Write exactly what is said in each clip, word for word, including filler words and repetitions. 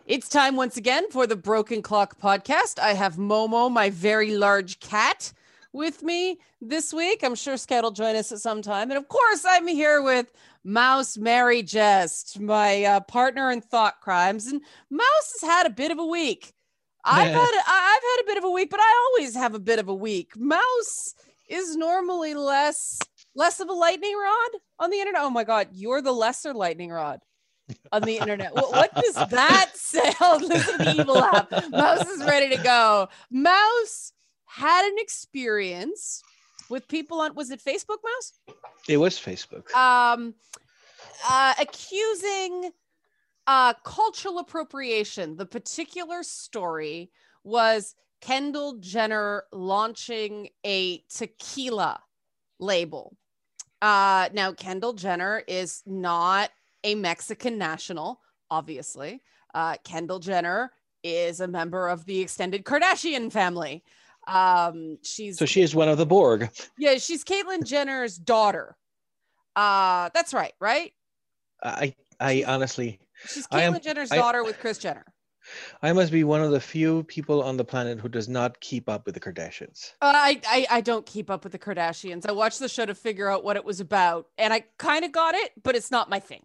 It's time once again for the Broken Clock podcast. I have Momo, my very large cat, with me this week. I'm sure Scout will join us at some time. And of course, I'm here with Mouse Mary Jest, my uh, partner in thought crimes. And Mouse has had a bit of a week. I've had a, I've had a bit of a week, but I always have a bit of a week. Mouse is normally less less of a lightning rod on the internet. Oh my God, you're the lesser lightning rod on the internet. What, what does that sound? Listen to the evil laugh. Mouse is ready to go. Mouse had an experience with people on, was it Facebook, Mouse? It was Facebook. Um, uh, accusing uh, cultural appropriation. The particular story was Kendall Jenner launching a tequila label. Uh, now, Kendall Jenner is not a Mexican national, obviously. Uh, Kendall Jenner is a member of the extended Kardashian family. Um, she's so she is one of the Borg. Yeah, she's Caitlyn Jenner's daughter. Uh, that's right, right? I I she's, honestly, she's I Caitlyn am, Jenner's I, daughter with Kris Jenner. I must be one of the few people on the planet who does not keep up with the Kardashians. Uh, I, I I don't keep up with the Kardashians. I watched the show to figure out what it was about, and I kind of got it, but it's not my thing.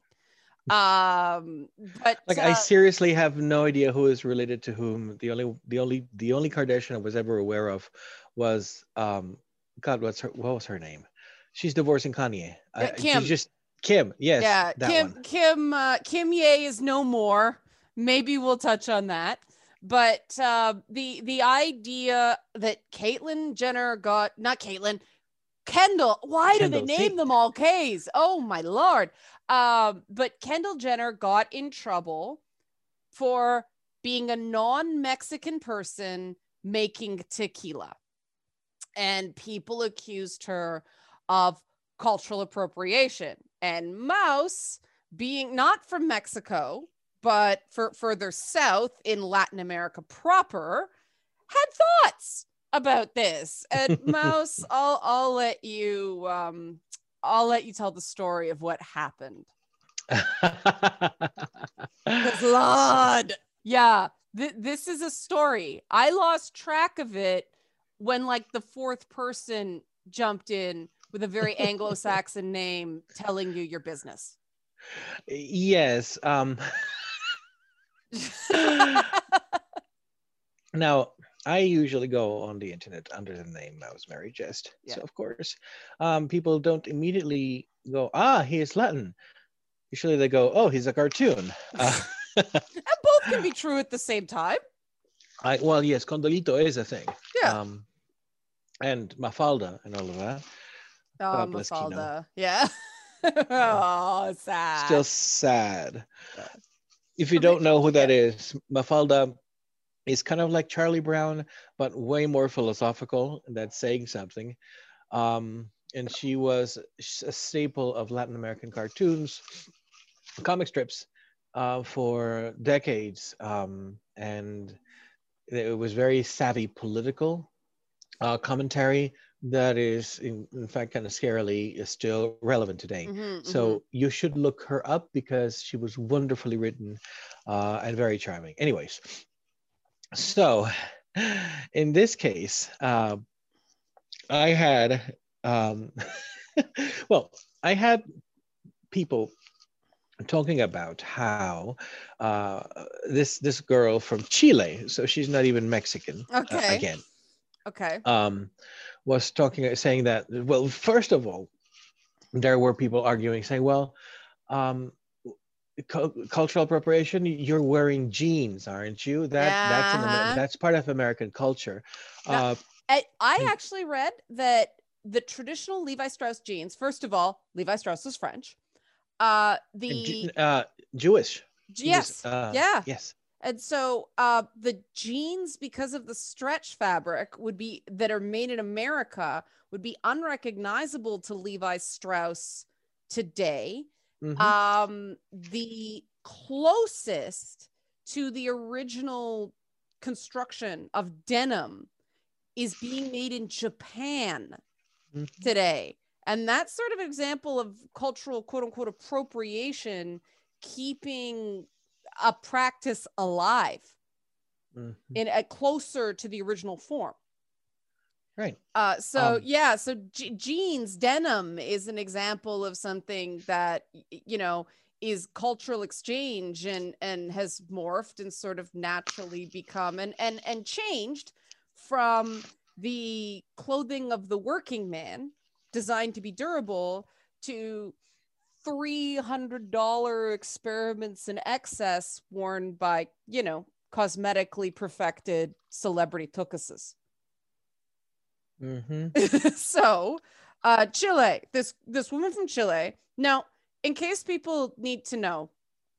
Um, but like uh, I seriously have no idea who is related to whom. The only the only the only Kardashian I was ever aware of was um God, what's her what was her name? She's divorcing Kanye. Yeah, I, Kim. She's just Kim. Yes, yeah, that Kim. one. Kim. Uh, Kim Ye is no more. Maybe we'll touch on that. But uh, the the idea that Caitlyn Jenner got not Caitlyn. Kendall, why Kendall, do they name see? them all K's? Oh my Lord. Um, but Kendall Jenner got in trouble for being a non-Mexican person making tequila. And people accused her of cultural appropriation. And Mouse, being not from Mexico, but for further south in Latin America proper, had thoughts about this. And Mouse, I'll I'll let you um I'll let you tell the story of what happened. Because Lord, yeah, th- this is a story. I lost track of it when like the fourth person jumped in with a very Anglo-Saxon name telling you your business. Yes. Um now I usually go on the internet under the name Mouse Mary Jest. Yeah. So of course, um, people don't immediately go, ah, he is Latin. Usually they go, oh, he's a cartoon. Uh, and both can be true at the same time. I, well, yes, Condolito is a thing. Yeah. Um, and Mafalda and all of that. Oh, God bless Mafalda. Kino. Yeah. Oh, sad. Still sad. If you don't know who that is, Mafalda is kind of like Charlie Brown, but way more philosophical. That's saying something. Um, and she was a staple of Latin American cartoons, comic strips, uh, for decades. Um, and it was very savvy political uh, commentary that is, in, in fact, kind of scarily is still relevant today. Mm-hmm, so mm-hmm. You should look her up because she was wonderfully written uh, and very charming. Anyways. So, in this case, uh, I had, um, well, I had people talking about how uh, this this girl from Chile, so she's not even Mexican, okay. uh, again, okay, um, was talking, saying that, well, first of all, there were people arguing, saying, well, um, cultural appropriation, you're wearing jeans, aren't you? That yeah. that's an that's part of American culture. Now, uh, I, I actually read that the traditional Levi Strauss jeans, first of all, Levi Strauss is French. Uh the uh Jewish. Yes. Was, uh, yeah. Yes. And so uh the jeans, because of the stretch fabric, would be that are made in America, would be unrecognizable to Levi Strauss today. Mm-hmm. Um, the closest to the original construction of denim is being made in Japan mm-hmm. today. And that's sort of an example of cultural, quote unquote, appropriation, keeping a practice alive Mhm. in a closer to the original form. Right. Uh, so Um, yeah, so je- jeans, denim is an example of something that, y- you know, is cultural exchange and and has morphed and sort of naturally become and and and changed from the clothing of the working man designed to be durable to three hundred dollar experiments in excess worn by, you know, cosmetically perfected celebrity tukuses. mhm. So, uh, Chile, this this woman from Chile. Now, in case people need to know,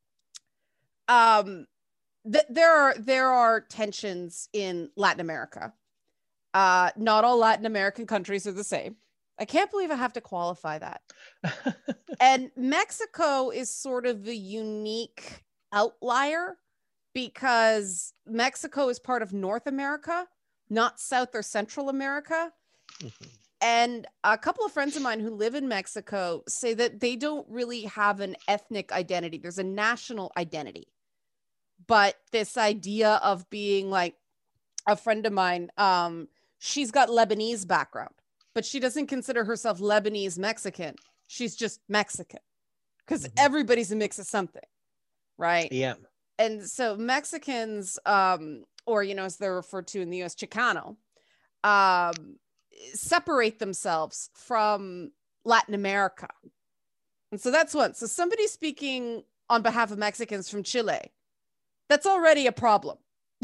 um, th- there are there are tensions in Latin America. Uh, not all Latin American countries are the same. I can't believe I have to qualify that. And Mexico is sort of the unique outlier because Mexico is part of North America, not South or Central America. Mhm. And a couple of friends of mine who live in Mexico say that they don't really have an ethnic identity. There's a national identity. But this idea of being like a friend of mine, um, she's got Lebanese background, but she doesn't consider herself Lebanese Mexican. She's just Mexican because Mhm. everybody's a mix of something, right? Yeah. And so Mexicans, um, or, you know, as they're referred to in the U S, Chicano, um, separate themselves from Latin America. And so that's one. So somebody speaking on behalf of Mexicans from Chile, that's already a problem.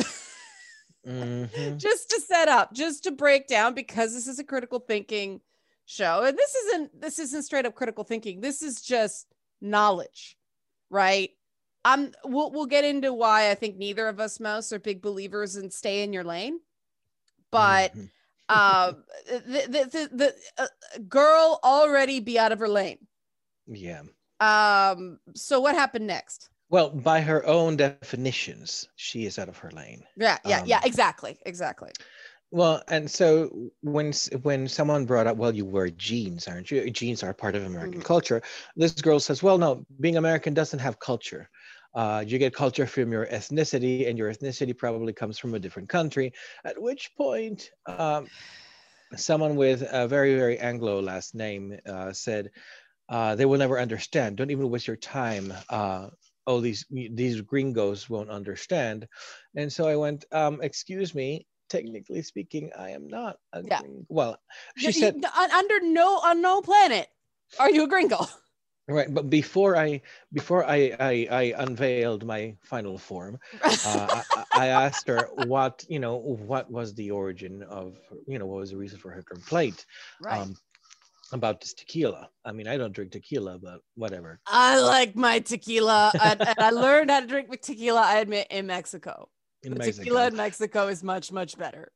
Mhm. Just to set up, just to break down, because this is a critical thinking show. And this isn't this isn't straight up critical thinking. This is just knowledge, right? I'm we'll we'll get into why I think neither of us, Mouse, are big believers in stay in your lane. But Mhm. um the the, the, the uh, girl already be out of her lane. Yeah. Um so what happened next? Well, by her own definitions, she is out of her lane. Yeah, yeah, yeah, Um, exactly, exactly. well, and so when s- when someone brought up, well, you wear jeans, aren't you? Jeans are part of American Mhm. culture. This girl says, well, no, being American doesn't have culture. Uh, you get culture from your ethnicity, and your ethnicity probably comes from a different country. At which point, um, someone with a very, very Anglo last name uh, said, uh, they will never understand. Don't even waste your time. Uh, oh, these these gringos won't understand. And so I went, um, excuse me, technically speaking, I am not a Yeah. gringo. Well, she Y- y- said, un- under no on no planet are you a gringo. right, but before I before I I, I unveiled my final form, uh, I, I asked her what you know what was the origin of you know what was the reason for her complaint. Right. Um, about this tequila. I mean, I don't drink tequila, but whatever. I like my tequila, and, and I learned how to drink with tequila, I admit, in Mexico. In The Mexico. tequila in Mexico is much, much better.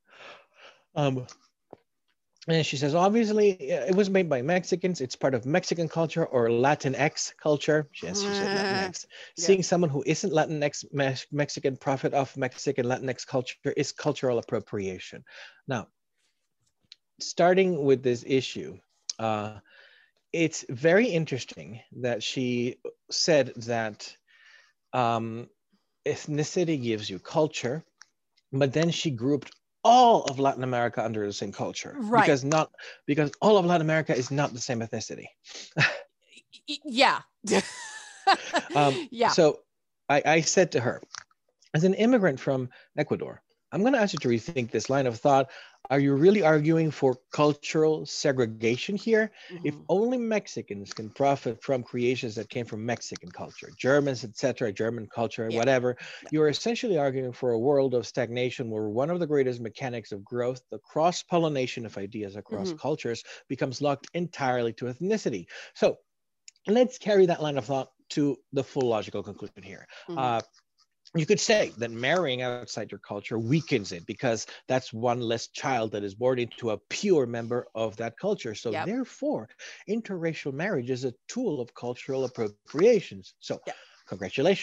Um, and she says, obviously, it was made by Mexicans. It's part of Mexican culture or Latinx culture. Yes, she said Latinx. Yeah. Seeing someone who isn't Latinx Me- Mexican profit off Mexican Latinx culture is cultural appropriation. Now, starting with this issue, uh, it's very interesting that she said that um, ethnicity gives you culture, but then she grouped all of Latin America under the same culture Right. because not because all of Latin America is not the same ethnicity. Y- Yeah. Um, Yeah. so I, I said to her, as an immigrant from Ecuador, I'm going to ask you to rethink this line of thought. Are you really arguing for cultural segregation here? If Mhm. only Mexicans can profit from creations that came from Mexican culture, Germans, et cetera, German culture, Yeah. whatever, you're essentially arguing for a world of stagnation where one of the greatest mechanics of growth, the cross-pollination of ideas across Mhm. cultures, becomes locked entirely to ethnicity. So let's carry that line of thought to the full logical conclusion here. Mhm. Uh, you could say that marrying outside your culture weakens it because that's one less child that is born into a pure member of that culture. So Yep. therefore, interracial marriage is a tool of cultural appropriations. So Yeah. congratulations.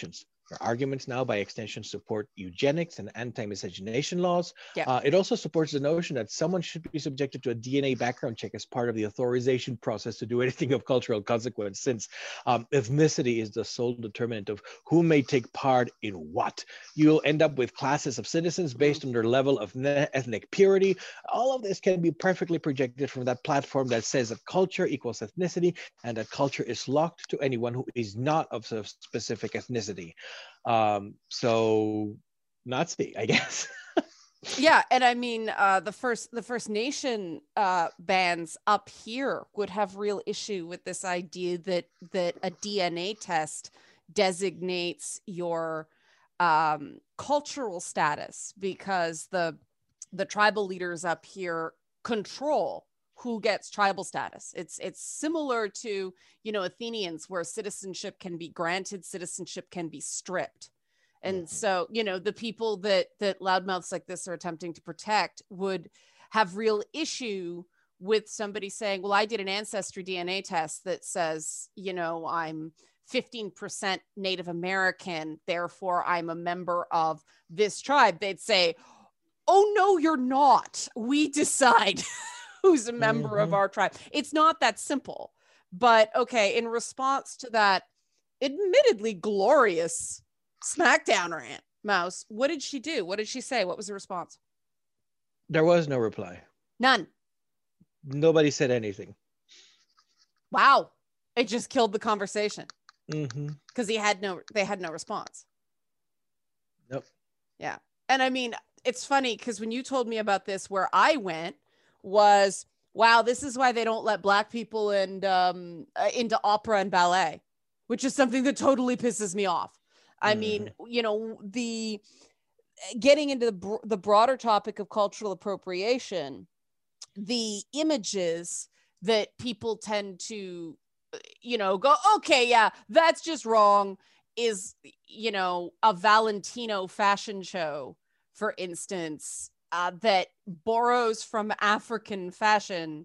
arguments now by extension support eugenics and anti-miscegenation laws. Yeah. Uh, it also supports the notion that someone should be subjected to a D N A background check as part of the authorization process to do anything of cultural consequence, since um, ethnicity is the sole determinant of who may take part in what. You'll end up with classes of citizens based on their level of ethnic purity. All of this can be perfectly projected from that platform that says that culture equals ethnicity and that culture is locked to anyone who is not of a specific ethnicity. Um, so Nazi, I guess. Yeah, and I mean, uh, the first the First Nation uh, bands up here would have real issue with this idea that that a D N A test designates your um, cultural status, because the the tribal leaders up here control who gets tribal status. It's it's similar to, you know, Athenians, where citizenship can be granted, citizenship can be stripped. And so, you know, the people that that loudmouths like this are attempting to protect would have real issue with somebody saying, well, I did an ancestry D N A test that says, you know, I'm fifteen percent Native American, therefore I'm a member of this tribe. They'd say, oh, no, you're not. We decide who's a member mm-hmm. of our tribe. It's not that simple. But okay, in response to that admittedly glorious SmackDown rant, Mouse, what did she do? What did she say? What was the response? There was no reply. None. Nobody said anything. Wow. It just killed the conversation. Mm-hmm. Because he had no, they had no response. Nope. Yeah. And I mean, it's funny because when you told me about this, where I went was, wow, this is why they don't let Black people and um, uh, into opera and ballet, which is something that totally pisses me off. I mm. mean, you know, the getting into the, the broader topic of cultural appropriation, the images that people tend to, you know, go, okay, yeah, that's just wrong, is, you know, a Valentino fashion show, for instance, uh, that borrows from African fashion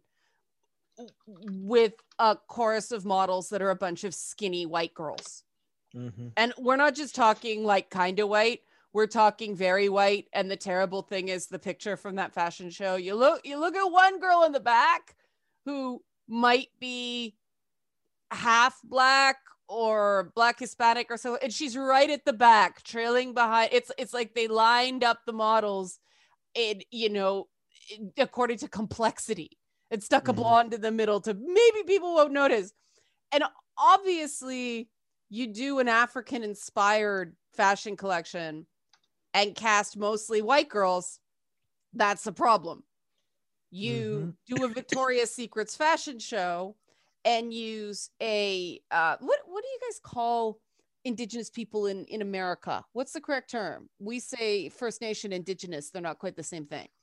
with a chorus of models that are a bunch of skinny white girls. Mm-hmm. And we're not just talking like kind of white, we're talking very white. And the terrible thing is the picture from that fashion show. You look, you look at one girl in the back who might be half Black or Black Hispanic or so, and she's right at the back, trailing behind. It's it's like they lined up the models in, you know, according to complexity, and stuck a blonde in the middle to maybe people won't notice. And obviously, you do an African inspired fashion collection and cast mostly white girls, that's a problem. You mm-hmm. do a Victoria's Secrets fashion show and use a uh what what do you guys call Indigenous people in in America? What's the correct term? We say First Nation Indigenous. They're not quite the same thing.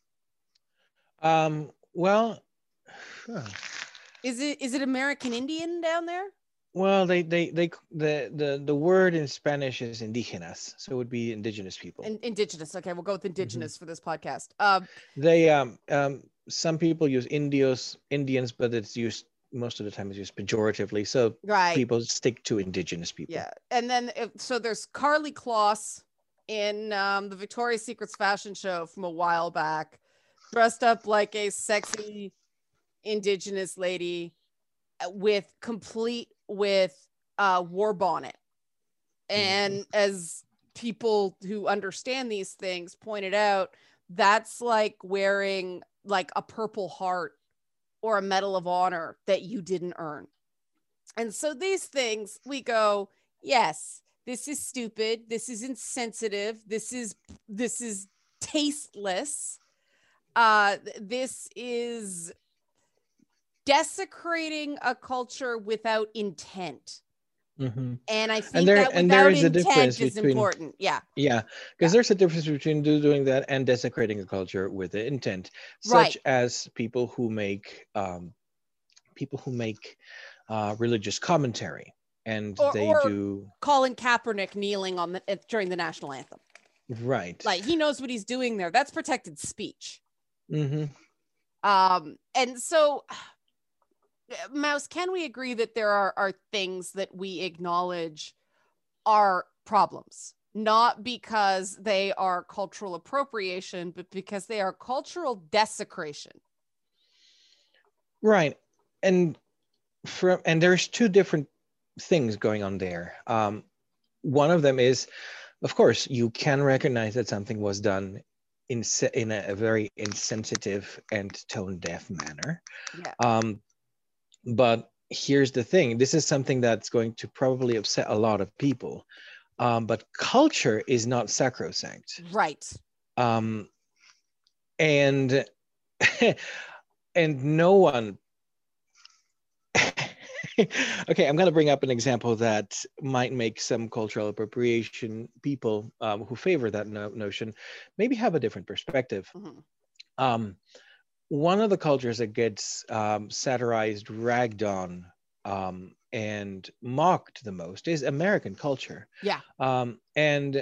Um well huh. is it is it American Indian down there? Well, they, they, they, the, the, the word in Spanish is indígenas, so it would be indigenous people. In, indigenous. Okay, we'll go with indigenous mm-hmm. for this podcast. Um, they, um, um, some people use Indios, Indians, but it's used most of the time. It's used pejoratively, so right. people stick to indigenous people. Yeah, and then if, so there's Carly Kloss in um, the Victoria's Secrets fashion show from a while back, dressed up like a sexy indigenous lady with complete with uh war bonnet. And mm-hmm. as people who understand these things pointed out, that's like wearing like a Purple Heart or a Medal of Honor that you didn't earn. And so these things, we go, yes, this is stupid, this is insensitive, this is this is tasteless, uh this is desecrating a culture without intent. Mm-hmm. And I think and there, that and there without is a intent is between, important. Yeah. Yeah. Because yeah. there's a difference between doing that and desecrating a culture with the intent, such right. as people who make um, people who make uh, religious commentary, and or, they or do Colin Kaepernick kneeling on the during the national anthem. Right. Like he knows what he's doing there. That's protected speech. Mm-hmm. Um, and so Mouse, can we agree that there are, are things that we acknowledge are problems, not because they are cultural appropriation, but because they are cultural desecration. Right. And from and there's two different things going on there. Um, one of them is, of course, you can recognize that something was done in in a, a very insensitive and tone deaf manner. Yeah. Um, but here's the thing: this is something that's going to probably upset a lot of people. Um, but culture is not sacrosanct. Right. Um, and and no one. Okay, I'm going to bring up an example that might make some cultural appropriation people um, who favor that no- notion maybe have a different perspective. Mm-hmm. Um, one of the cultures that gets um, satirized, ragged on, um, and mocked the most is American culture. Yeah. Um, and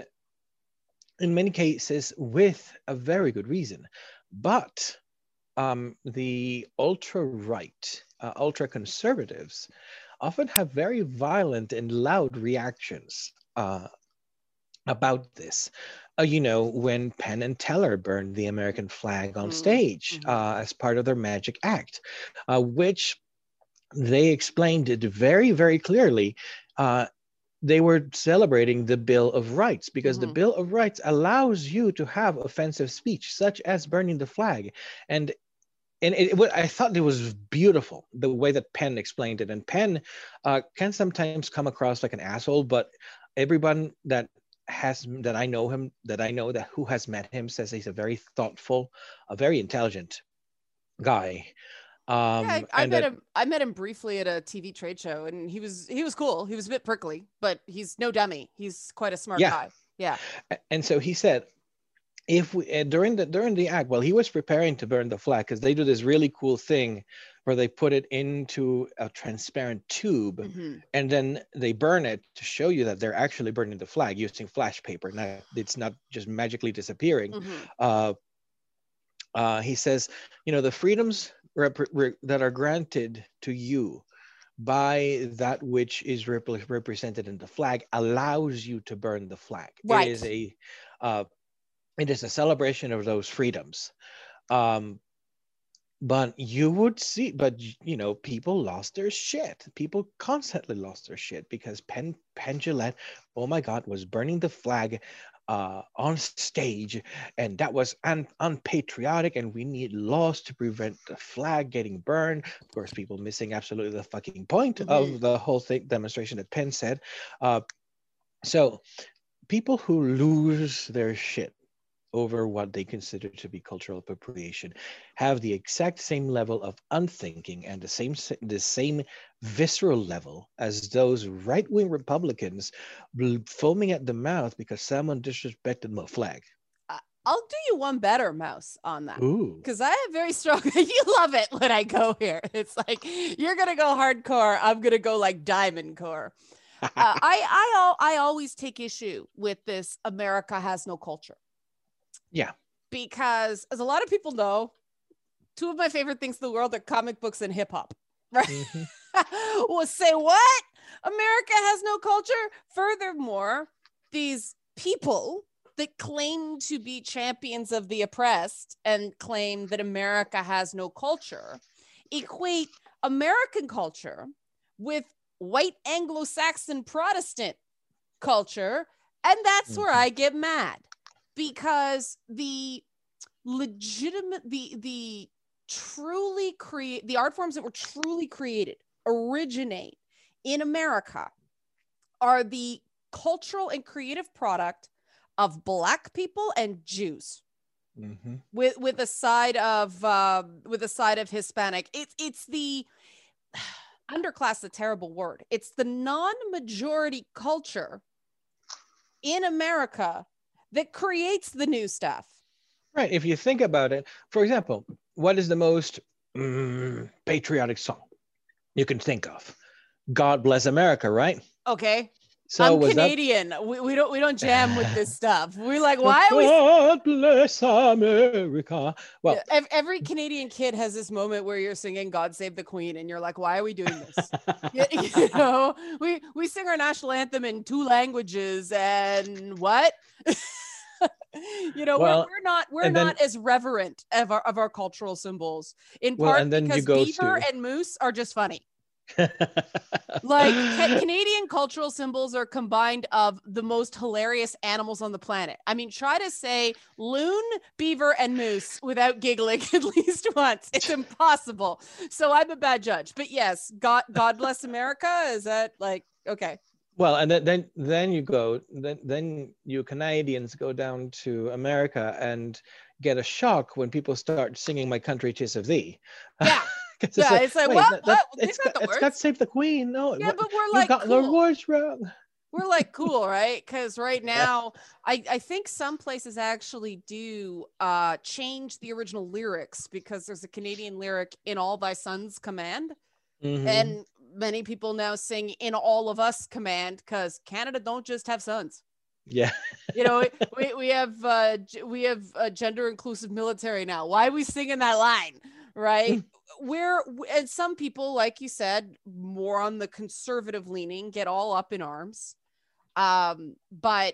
in many cases, with a very good reason. But um, the ultra-right, uh, ultra-conservatives often have very violent and loud reactions uh, about this. Uh, you know, when Penn and Teller burned the American flag on stage Mm-hmm. uh, as part of their magic act, uh, which they explained it very, very clearly. Uh, they were celebrating the Bill of Rights because Mm-hmm. the Bill of Rights allows you to have offensive speech, such as burning the flag. And and it, it, I thought it was beautiful the way that Penn explained it. And Penn uh, can sometimes come across like an asshole, but everyone that has that I know him, that I know that who has met him says he's a very thoughtful, a very intelligent guy. Yeah, I, Um, I and met that him. I met him briefly at a T V trade show, and he was he was cool. He was a bit prickly, but he's no dummy. He's quite a smart yeah, guy. Yeah. and so he said, if we uh, during the during the act, while he was preparing to burn the flag, because they do this really cool thing where they put it into a transparent tube, Mm-hmm. and then they burn it to show you that they're actually burning the flag using flash paper. Now it's not just magically disappearing. Mm-hmm. Uh, uh, he says, you know, the freedoms rep- re- that are granted to you by that which is rep- represented in the flag allows you to burn the flag. Right. It is a uh, it is a celebration of those freedoms. Um, but you would see, but you know, people lost their shit. People constantly lost their shit because Penn Penn Jillette, oh my God, was burning the flag uh, on stage, and that was un- unpatriotic, and we need laws to prevent the flag getting burned. Of course, people missing absolutely the fucking point Mm-hmm. of the whole thing demonstration that Penn said. Uh, so people who lose their shit over what they consider to be cultural appropriation have the exact same level of unthinking and the same the same visceral level as those right-wing Republicans foaming at the mouth because someone disrespected my flag. I'll do you one better, Mouse, on that. Ooh. Because I have very strong, you love it when I go here. It's like, you're going to go hardcore. I'm going to go like diamond core. uh, I, I, I always take issue with this America has no culture. Yeah. Because as a lot of people know, two of my favorite things in the world are comic books and hip hop, right? Mm-hmm. Well, say what? America has no culture. Furthermore, these people that claim to be champions of the oppressed and claim that America has no culture equate American culture with white Anglo-Saxon Protestant culture. And that's mm-hmm. where I get mad. Because the legitimate, the the truly create, the art forms that were truly created, originate in America, are the cultural and creative product of Black people and Jews, mm-hmm. with with a side of uh, with a side of Hispanic. It's it's the underclass, a terrible word. It's the non-majority culture in America that creates the new stuff. Right. If you think about it, for example, what is the most mm, patriotic song you can think of? God Bless America, right? Okay. So I'm was that Canadian. We, we don't we don't jam with this stuff. We're like, why are we? God bless America? Well, Yeah, ev- every Canadian kid has this moment where you're singing "God Save the Queen" and you're like, why are we doing this? you, you know, we we sing our national anthem in two languages, and what? you know, we're, well, we're not we're and then not as reverent of our of our cultural symbols, in well, part and then you because go beaver to and moose are just funny. Like ca- Canadian cultural symbols are combined of the most hilarious animals on the planet. I mean, try to say loon, beaver, and moose without giggling at least once. It's impossible. So I'm a bad judge. But yes, God, God bless America. Is that like okay? Well, and then then then you go then then you Canadians go down to America and get a shock when people start singing "My Country 'Tis of Thee." Yeah. It's Yeah, like, it's like, wait, what? that, that What? These it's got got the it's got words. Save the Queen. No, Yeah, what, but we're you like, got the cool. words wrong. We're like, cool, right? Because right now, I, I think some places actually do uh, change the original lyrics because there's a Canadian lyric in All Thy Sons Command. Mhm. And many people now sing in All of Us Command because Canada don't just have sons. Yeah. You know, we, we have uh, we have a gender inclusive military now. Why are we singing that line, right? We're and some people, like you said, more on the conservative leaning, get all up in arms. Um, but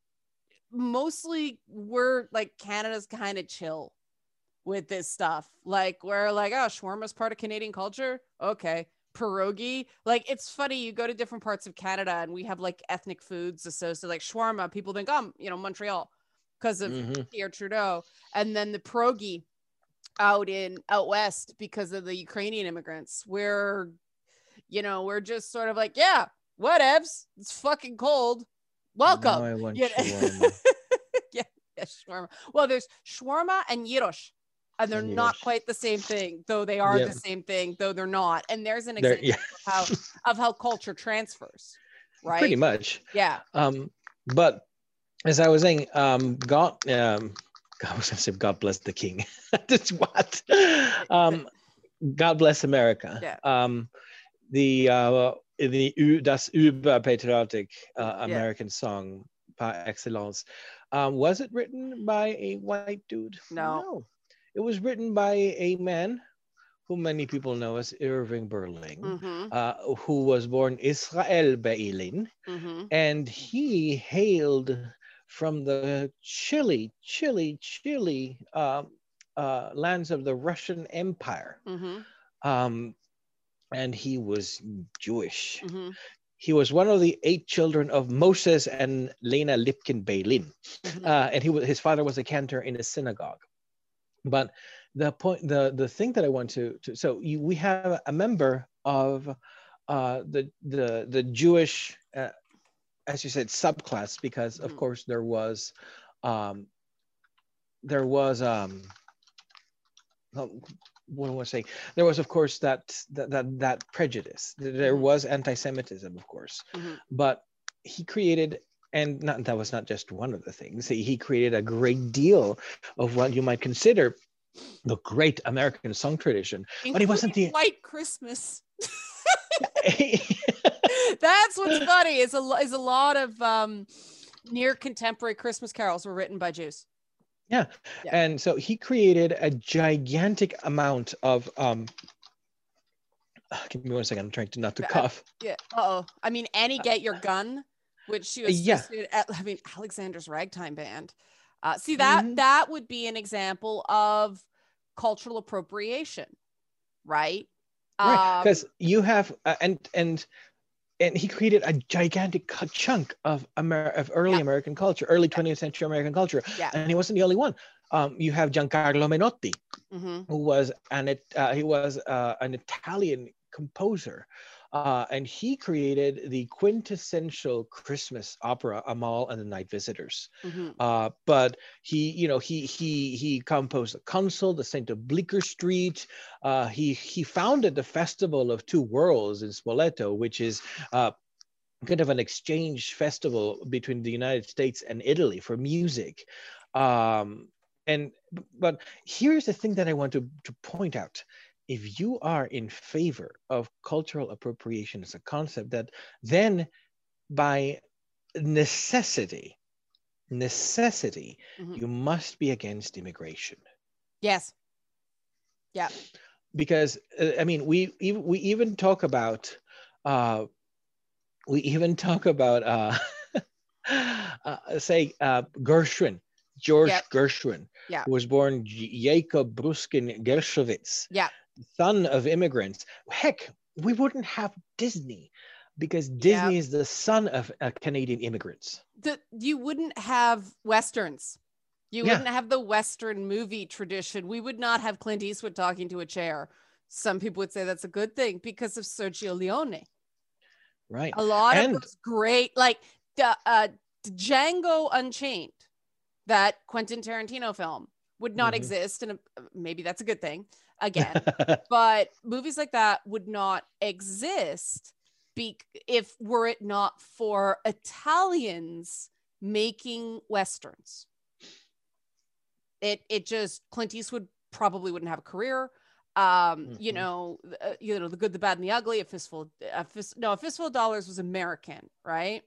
mostly we're like Canada's kind of chill with this stuff. Like we're like, oh, shawarma's part of Canadian culture. Okay. Pierogi. Like it's funny, you go to different parts of Canada and we have like ethnic foods associated, like shawarma. People think, oh, you know, Montreal because of Mhm. Pierre Trudeau. And then the pierogi out in out west because of the Ukrainian immigrants. We're, you know, we're just sort of like, yeah, whatevs. It's fucking cold. Welcome. Now I want You know? shawarma. yeah, yeah, shawarma. Well, there's shawarma and gyros, and they're And not gyros. quite the same thing, though they are Yeah. the same thing, though they're not. And there's an There, example yeah. of how of how culture transfers, right? Pretty much. Yeah. Um, but as I was saying, um, God, um, I was gonna say God bless the king. That's what. Um, God bless America. Yeah. Um, the uh, the U- das Überpatriotic uh, Yeah. American song par excellence. Um, was it written by a white dude? No. No. It was written by a man who many people know as Irving Berlin, Mm-hmm. uh, who was born Israel Beilin, Mm-hmm. and he hailed from the chilly, chilly, chilly uh, uh, lands of the Russian Empire. Mm-hmm. Um, and he was Jewish. Mm-hmm. He was one of the eight children of Moses and Lena Lipkin Beilin. Mm-hmm. Uh, and he was, his father was a cantor in a synagogue. But the point, the, the thing that I want to, to so you, we have a member of uh, the, the, the Jewish, uh, as you said, subclass, because of Mhm. course there was, um, there was, um, what do I say? There was, of course, that that that, that prejudice. There Mhm. was anti-Semitism, of course, Mhm. but he created, and not, that was not just one of the things. He, he created a great deal of what you might consider the great American song tradition. But he wasn't the White Christmas. That's what's funny. Is a is a lot of um, near contemporary Christmas carols were written by Jews. Yeah. Yeah. And so he created a gigantic amount of um give me one second, I'm trying to not to Uh, cough. Yeah. Uh-oh. I mean, Annie Get Your Gun, which she was Yeah. associated at, I mean, Alexander's Ragtime Band. Uh, see, that Mhm. that would be an example of cultural appropriation, right? Right, Um, because you have uh, and and and he created a gigantic cu- chunk of Amer- of early Yeah. American culture, early twentieth century American culture, Yeah. and he wasn't the only one. Um, you have Giancarlo Menotti, mhm. who was an It- uh, he was uh, an Italian composer, uh, and he created the quintessential Christmas opera Amal and the Night Visitors. Mhm. Uh, but he, you know, he he he composed the Consul, the Saint of Bleecker Street. Uh, he he founded the Festival of Two Worlds in Spoleto, which is uh, kind of an exchange festival between the United States and Italy for music. Um, and but here's the thing that I want to, to point out. If you are in favor of cultural appropriation as a concept, that then by necessity, necessity, Mhm. you must be against immigration. Yes. Yeah. Because uh, I mean, we even we even talk about uh, we even talk about uh, uh, say uh, Gershwin, George Yep. Gershwin, Yeah. who was born J- Jacob Bruskin Gershowitz, Yeah. son of immigrants. Heck, we wouldn't have Disney because Yeah. Disney is the son of uh, Canadian immigrants. The, you wouldn't have Westerns. You Yeah, wouldn't have the Western movie tradition. We would not have Clint Eastwood talking to a chair. Some people would say that's a good thing because of Sergio Leone. right. A lot of And those great, like the uh, Django Unchained, that Quentin Tarantino film, would not Mhm. exist. And maybe that's a good thing again. But movies like that would not exist be- if were it not for Italians making Westerns. It it just, Clint Eastwood probably wouldn't have a career. Um, Mhm. you know, uh, you know, The Good, the Bad, and the Ugly. A fistful, a fist, no, a fistful of dollars was American, right?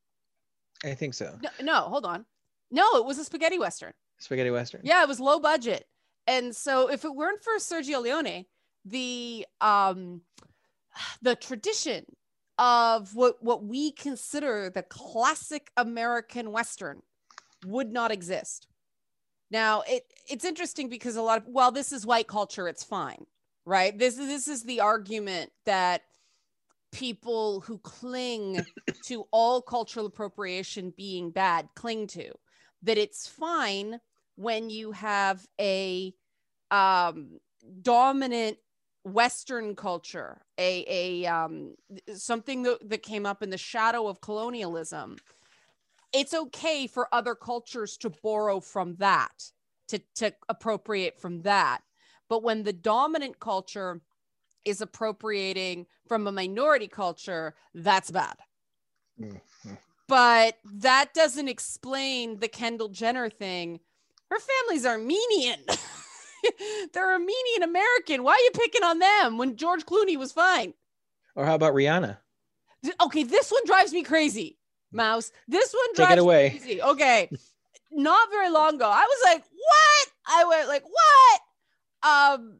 I think so. No, no, hold on, no, it was a spaghetti Western. Spaghetti Western. Yeah, it was low budget, and so if it weren't for Sergio Leone, the um, the tradition of what what we consider the classic American Western would not exist. Now, it it's interesting because a lot of, well, this is white culture, it's fine, right? This, this is the argument that people who cling to all cultural appropriation being bad cling to, that it's fine when you have a um, dominant Western culture, a, a um, something that, that came up in the shadow of colonialism. It's okay for other cultures to borrow from that, to, to appropriate from that. But when the dominant culture is appropriating from a minority culture, that's bad. Mhm. But that doesn't explain the Kendall Jenner thing. Her family's Armenian. They're Armenian American. Why are you picking on them when George Clooney was fine? Or how about Rihanna? Okay, this one drives me crazy. Mouse. This one Take drives it away. me crazy. Okay. Not very long ago, I was like, what? I went like, what? Um,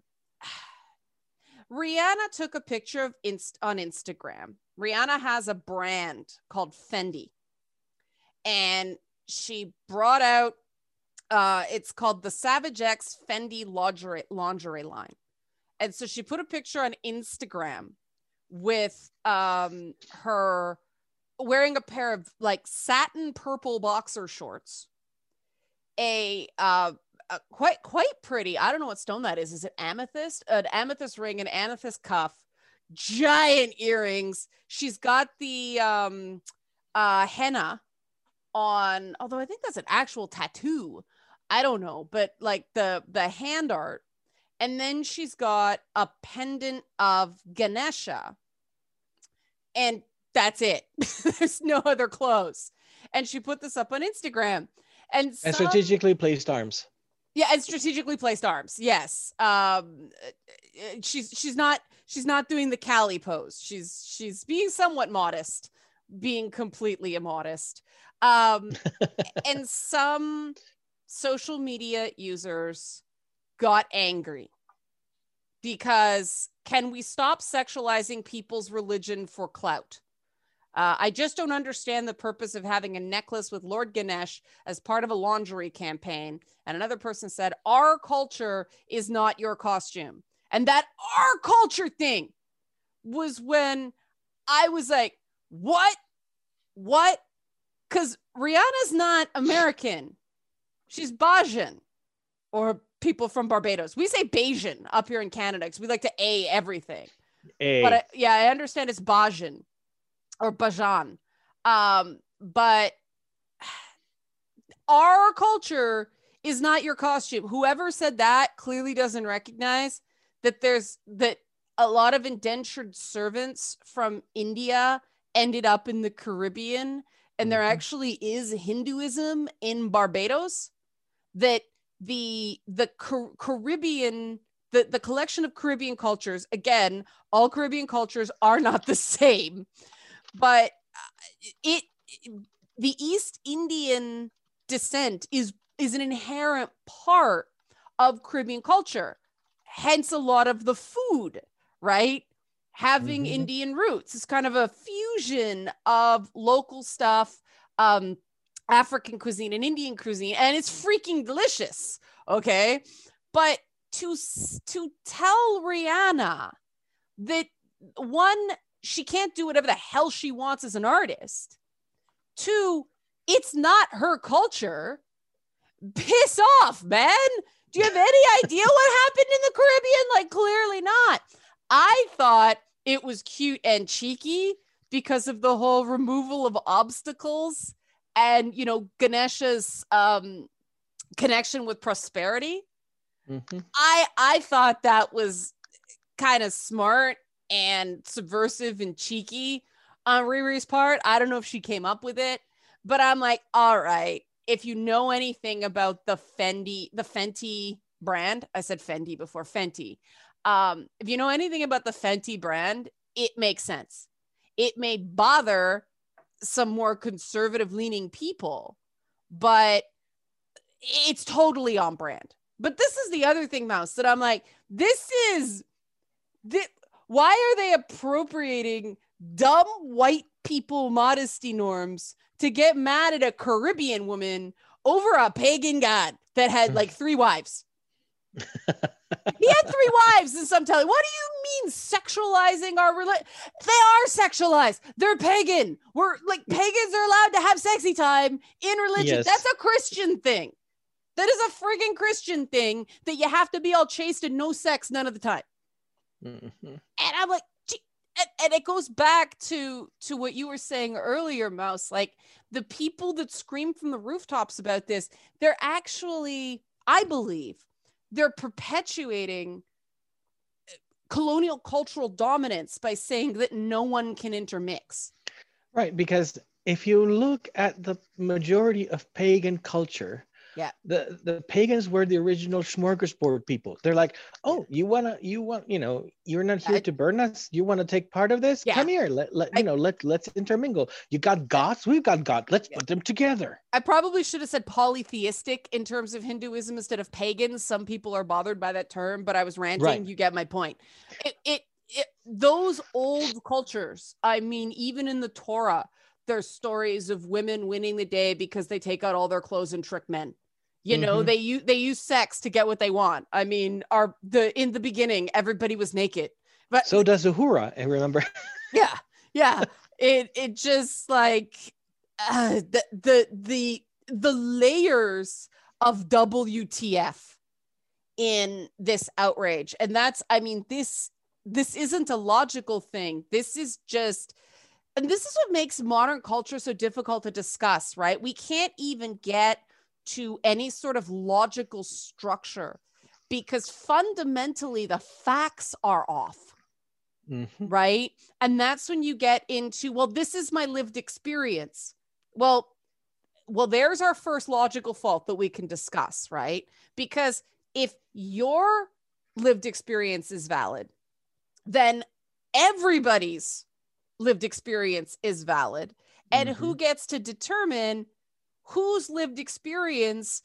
Rihanna took a picture of inst- on Instagram. Rihanna has a brand called Fendi. And she brought out, uh, it's called the Savage X Fendi lingerie, lingerie line. And so she put a picture on Instagram with um, her wearing a pair of like satin purple boxer shorts, a, uh, a quite quite pretty, I don't know what stone that is. Is it amethyst? An amethyst ring, an amethyst cuff, giant earrings. She's got the um, uh, henna on, although I think that's an actual tattoo. I don't know, but like the the hand art. And then she's got a pendant of Ganesha. And that's it. There's no other clothes. And she put this up on Instagram. And, some, And strategically placed arms. Yeah, and strategically placed arms. Yes. Um, she's she's not she's not doing the Cali pose. She's she's being somewhat modest, being completely immodest. Um, and some social media users got angry because, can we stop sexualizing people's religion for clout? Uh, I just don't understand the purpose of having a necklace with Lord Ganesh as part of a lingerie campaign. And another person said, our culture is not your costume. And that our culture thing was when I was like, what? What? Because Rihanna's not American. She's Bajan, or people from Barbados. We say Bajan up here in Canada because we like to A everything. A. But I, yeah, I understand it's Bajan or Bajan. Um, but our culture is not your costume. Whoever said that clearly doesn't recognize that there's that a lot of indentured servants from India ended up in the Caribbean, and there Mhm. actually is Hinduism in Barbados. That the the Car- Caribbean the the collection of Caribbean cultures, again, all Caribbean cultures are not the same, but it, it the East Indian descent is is an inherent part of Caribbean culture, hence a lot of the food, right? Having mm-hmm. Indian roots. It's kind of a fusion of local stuff, um, African cuisine and Indian cuisine, and it's freaking delicious, okay? But to, to tell Rihanna that, one, she can't do whatever the hell she wants as an artist, two, it's not her culture, piss off, man. Do you have any idea what happened in the Caribbean? Like, clearly not. I thought it was cute and cheeky because of the whole removal of obstacles and, you know, Ganesha's um, connection with prosperity. Mm-hmm. I I thought that was kind of smart and subversive and cheeky on Riri's part. I don't know if she came up with it, but I'm like, all right, if you know anything about the Fendi, the Fenty brand, I said Fendi before, Fenty. Um, if you know anything about the Fenty brand, it makes sense. It may bother some more conservative leaning people, but it's totally on brand. But this is the other thing, Mouse, that I'm like, this is, this, why are they appropriating dumb white people modesty norms to get mad at a Caribbean woman over a pagan god that had like three wives? He had three wives in some telling. What do you mean sexualizing our religion? They are sexualized. They're pagan. We're like, pagans are allowed to have sexy time in religion. Yes. That's a Christian thing. That is a friggin' Christian thing that you have to be all chaste and no sex none of the time. Mm-hmm. And I'm like, gee, and, and it goes back to, to what you were saying earlier, Mouse. Like, the people that scream from the rooftops about this, they're actually, I believe, they're perpetuating colonial cultural dominance by saying that no one can intermix. Right, because if you look at the majority of pagan culture, yeah, the the pagans were the original smorgasbord people. They're like, oh, you wanna, you want, you know, you're not here I, to burn us. You want to take part of this? Yeah. Come here. Let, let you I, know. Let let's intermingle. You got gods. We've got God. Let's yeah. put them together. I probably should have said polytheistic in terms of Hinduism instead of pagan. Some people are bothered by that term, but I was ranting. Right. You get my point. It, it it those old cultures. I mean, even in the Torah, there's stories of women winning the day because they take out all their clothes and trick men. You know, mm-hmm. they use they use sex to get what they want. I mean, our the in the beginning, everybody was naked, but so does Uhura. I remember. Yeah, yeah. it it just like uh, the the the the layers of W T F in this outrage, and that's I mean this this isn't a logical thing. This is just. And this is what makes modern culture so difficult to discuss, right? We can't even get to any sort of logical structure because fundamentally the facts are off, mm-hmm. right? And that's when you get into, well, this is my lived experience. Well, well, there's our first logical fault that we can discuss, right? Because if your lived experience is valid, then everybody's lived experience is valid. And mm-hmm. who gets to determine whose lived experience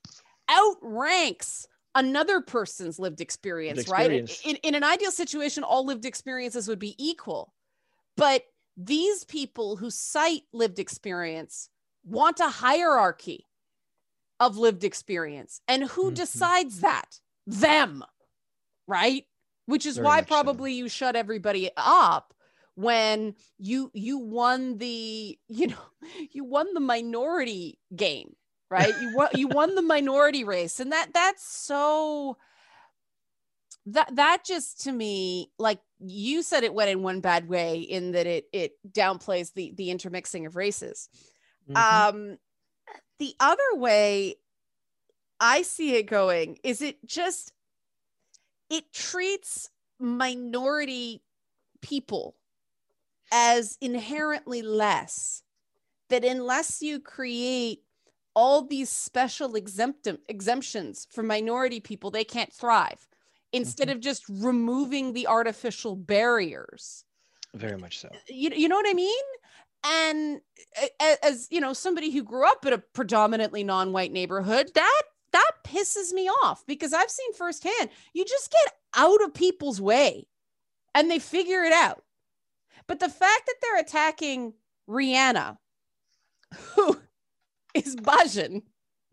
outranks another person's lived experience, lived experience. right? In, in an ideal situation, all lived experiences would be equal. But these people who cite lived experience want a hierarchy of lived experience. And who mm-hmm. decides that? Them, right? Which is Very why probably so. you shut everybody up when you you won the you know you won the minority game, right? you won you won the minority race, and that that's so that that just to me, like you said, it went in one bad way in that it it downplays the the intermixing of races. Mm-hmm. Um, the other way I see it going is it just it treats minority people as inherently less, that unless you create all these special exempt exemptions for minority people, they can't thrive, instead mm-hmm. of just removing the artificial barriers. Very much so. You, you know what I mean? And as you know, somebody who grew up in a predominantly non-white neighborhood, that that pisses me off, because I've seen firsthand, you just get out of people's way and they figure it out. But the fact that they're attacking Rihanna, who is Bajan,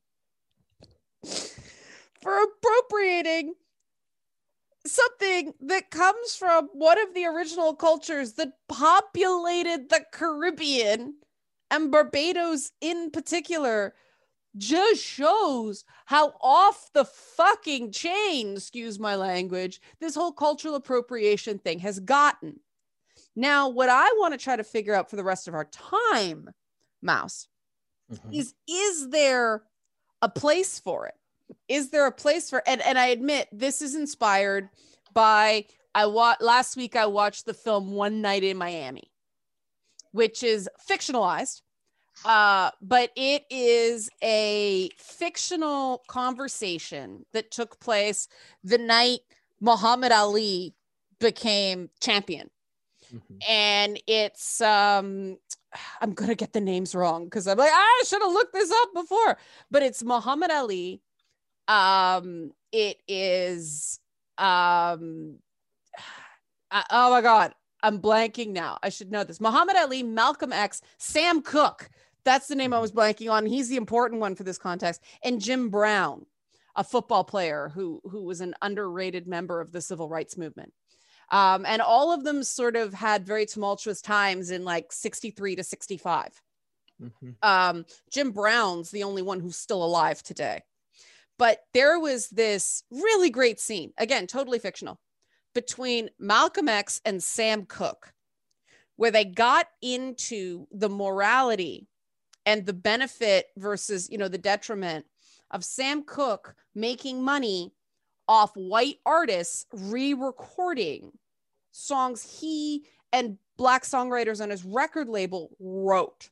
for appropriating something that comes from one of the original cultures that populated the Caribbean, and Barbados in particular, just shows how off the fucking chain, excuse my language, this whole cultural appropriation thing has gotten. Now, what I want to try to figure out for the rest of our time, Mouse, mm-hmm. is, is there a place for it? Is there a place for, and, and I admit this is inspired by, I wa- last week I watched the film One Night in Miami, which is fictionalized, uh, but it is a fictional conversation that took place the night Muhammad Ali became champion. Mm-hmm. And it's, um, I'm going to get the names wrong because I'm like, I should have looked this up before, but it's Muhammad Ali. Um, it is, um, uh, oh my God, I'm blanking now. I should know this. Muhammad Ali, Malcolm X, Sam Cooke. That's the name I was blanking on. He's the important one for this context. And Jim Brown, a football player who, who was an underrated member of the civil rights movement. Um, and all of them sort of had very tumultuous times in like sixty-three to sixty-five. Mm-hmm. Um, Jim Brown's the only one who's still alive today. But there was this really great scene, again, totally fictional, between Malcolm X and Sam Cooke, where they got into the morality and the benefit versus, you know, the detriment of Sam Cooke making money off white artists re-recording songs he and Black songwriters on his record label wrote.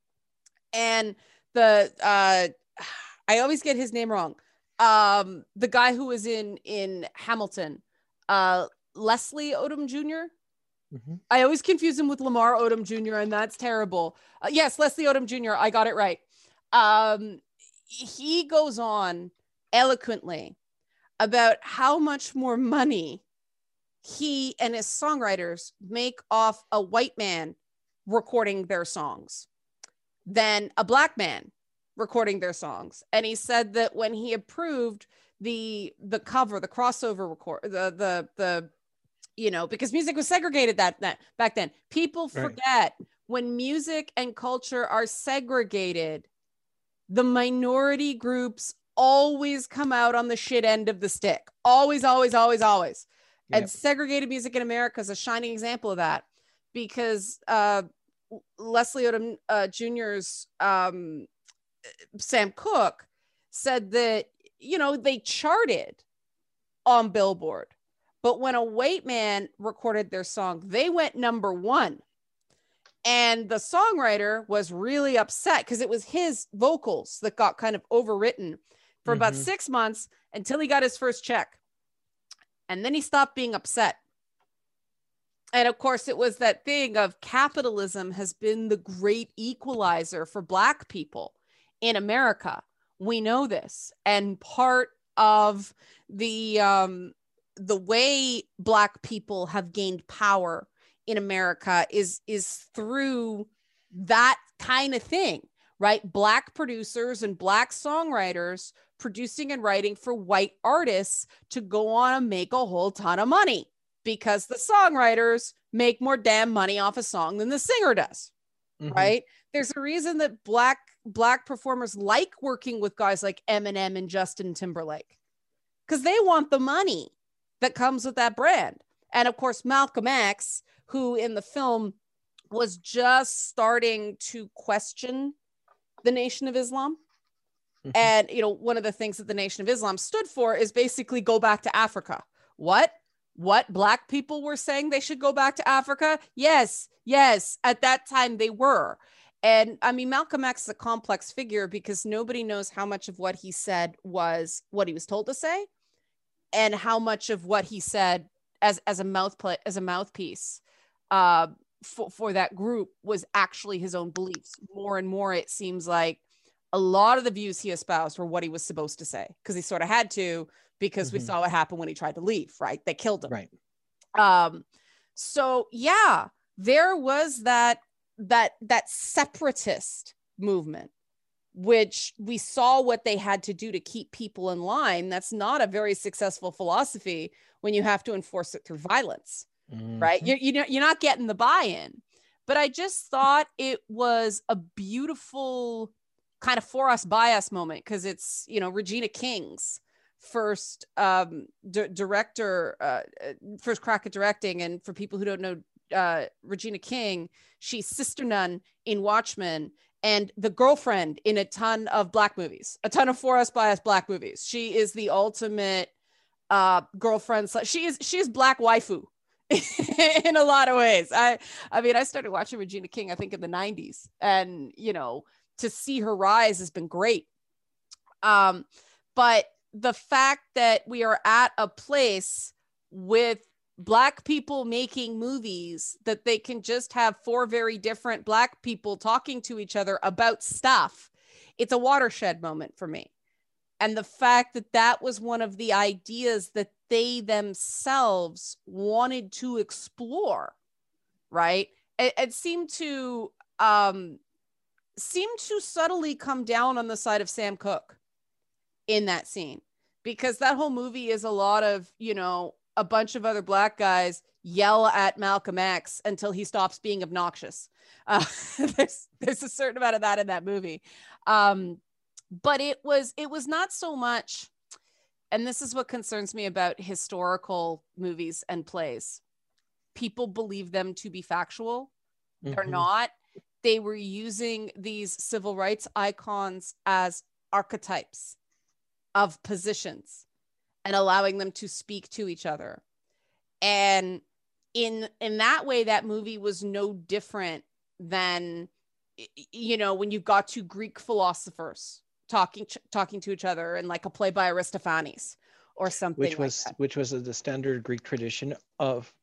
And the, uh, I always get his name wrong. Um, the guy who was in, in Hamilton, uh, Leslie Odom Junior Mm-hmm. I always confuse him with Lamar Odom Junior and that's terrible. Uh, yes, Leslie Odom Junior I got it right. Um, he goes on eloquently about how much more money he and his songwriters make off a white man recording their songs than a Black man recording their songs. And he said that when he approved the the cover, the crossover record, the the the you know, because music was segregated that, that back then. People forget right. When music and culture are segregated, the minority groups always come out on the shit end of the stick. Always, always, always, always. Yep. And segregated music in America is a shining example of that, because uh, Leslie Odom uh, Junior's um, Sam Cooke said that, you know, they charted on Billboard, but when a white man recorded their song, they went number one. And the songwriter was really upset because it was his vocals that got kind of overwritten for mm-hmm. about six months until he got his first check. And then he stopped being upset. And of course, it was that thing of capitalism has been the great equalizer for Black people in America. We know this. And part of the, um, the way Black people have gained power in America is, is through that kind of thing, right? Black producers and Black songwriters producing and writing for white artists to go on and make a whole ton of money, because the songwriters make more damn money off a song than the singer does, mm-hmm. right? There's a reason that Black, Black performers like working with guys like Eminem and Justin Timberlake, because they want the money that comes with that brand. And of course, Malcolm X, who in the film was just starting to question the Nation of Islam. Mm-hmm. And, you know, one of the things that the Nation of Islam stood for is basically go back to Africa. What? What? Black people were saying they should go back to Africa? Yes, yes. At that time they were. And I mean, Malcolm X is a complex figure because nobody knows how much of what he said was what he was told to say, and how much of what he said as, as a mouth play, as a mouthpiece uh, for, for that group was actually his own beliefs. More and more, it seems like a lot of the views he espoused were what he was supposed to say, because he sort of had to, because mm-hmm. we saw what happened when he tried to leave, right? They killed him. Right. Um, so yeah, there was that, that, that separatist movement, which we saw what they had to do to keep people in line. That's not a very successful philosophy when you have to enforce it through violence, mm-hmm. right? You, you know, you're not getting the buy-in. But I just thought it was a beautiful kind of for us, by us moment, because it's, you know, Regina King's first um, d- director, uh, first crack at directing. And for people who don't know uh, Regina King, she's Sister Nun in Watchmen, and the girlfriend in a ton of Black movies, a ton of for us, by us Black movies. She is the ultimate uh, girlfriend. She is, she is Black waifu in a lot of ways. I, I mean, I started watching Regina King, I think in the nineties, and, you know, to see her rise has been great. Um, but the fact that we are at a place with Black people making movies that they can just have four very different Black people talking to each other about stuff, it's a watershed moment for me. And the fact that that was one of the ideas that they themselves wanted to explore, right? It, it seemed to um, seemed to subtly come down on the side of Sam Cooke in that scene, because that whole movie is a lot of, you know, a bunch of other Black guys yell at Malcolm X until he stops being obnoxious. Uh, there's there's a certain amount of that in that movie. Um, but it was it was not so much, and this is what concerns me about historical movies and plays. People believe them to be factual. Mm-hmm. They're not. They were using these civil rights icons as archetypes of positions and allowing them to speak to each other. And in in that way, that movie was no different than, you know, when you got to Greek philosophers talking talking to each other in like a play by Aristophanes or something. Which was like that. which was the standard Greek tradition of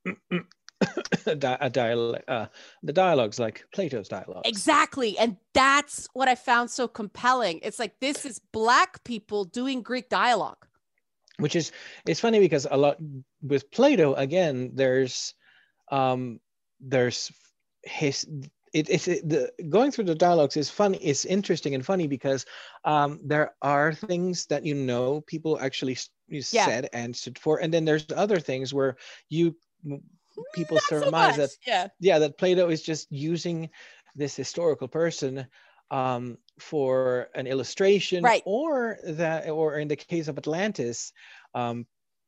a dialogue, uh, the dialogues, like Plato's dialogues. Exactly. And that's what I found so compelling. It's like, this is Black people doing Greek dialogue. Which is, it's funny because a lot with Plato, again, there's, um, there's his, it, it's it, the going through the dialogues is funny, it's interesting and funny because um, there are things that, you know, people actually yeah. said and stood for. And then there's other things where you, people Not surmise so that, yeah. yeah, that Plato is just using this historical person um, for an illustration, right. or that, or in the case of Atlantis, um,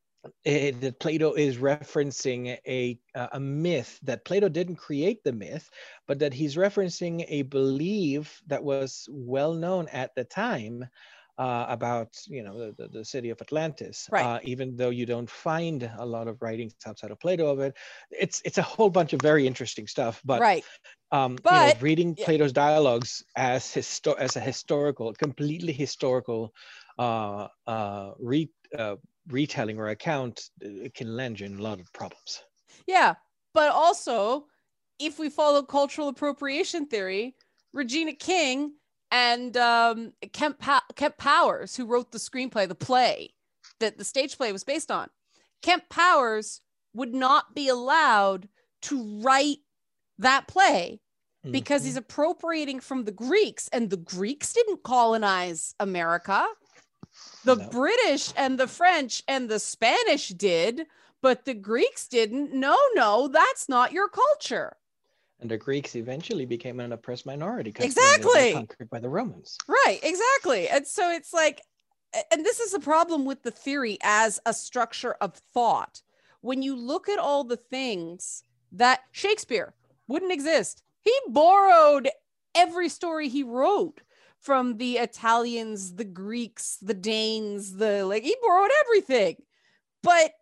it, that Plato is referencing a a myth that Plato didn't create the myth, but that he's referencing a belief that was well known at the time uh, about, you know, the, the city of Atlantis. Right. Uh, even though you don't find a lot of writings outside of Plato of it, it's it's a whole bunch of very interesting stuff. But right. Um, but, you know, reading Plato's dialogues as histo- as a historical, completely historical uh, uh, re- uh, retelling or account, it can land you in a lot of problems. Yeah, but also, if we follow cultural appropriation theory, Regina King and um, Kemp, pa- Kemp Powers, who wrote the screenplay, the play that the stage play was based on, Kemp Powers would not be allowed to write that play because mm-hmm. he's appropriating from the Greeks, and the Greeks didn't colonize America. The no. British and the French and the Spanish did, but the Greeks didn't. No, no, that's not your culture. And the Greeks eventually became an oppressed minority. Exactly. They were conquered by the Romans. Right, exactly. And so it's like, and this is the problem with the theory as a structure of thought. When you look at all the things that Shakespeare wouldn't exist, he borrowed every story he wrote from the Italians, the Greeks, the Danes, the like, he borrowed everything. But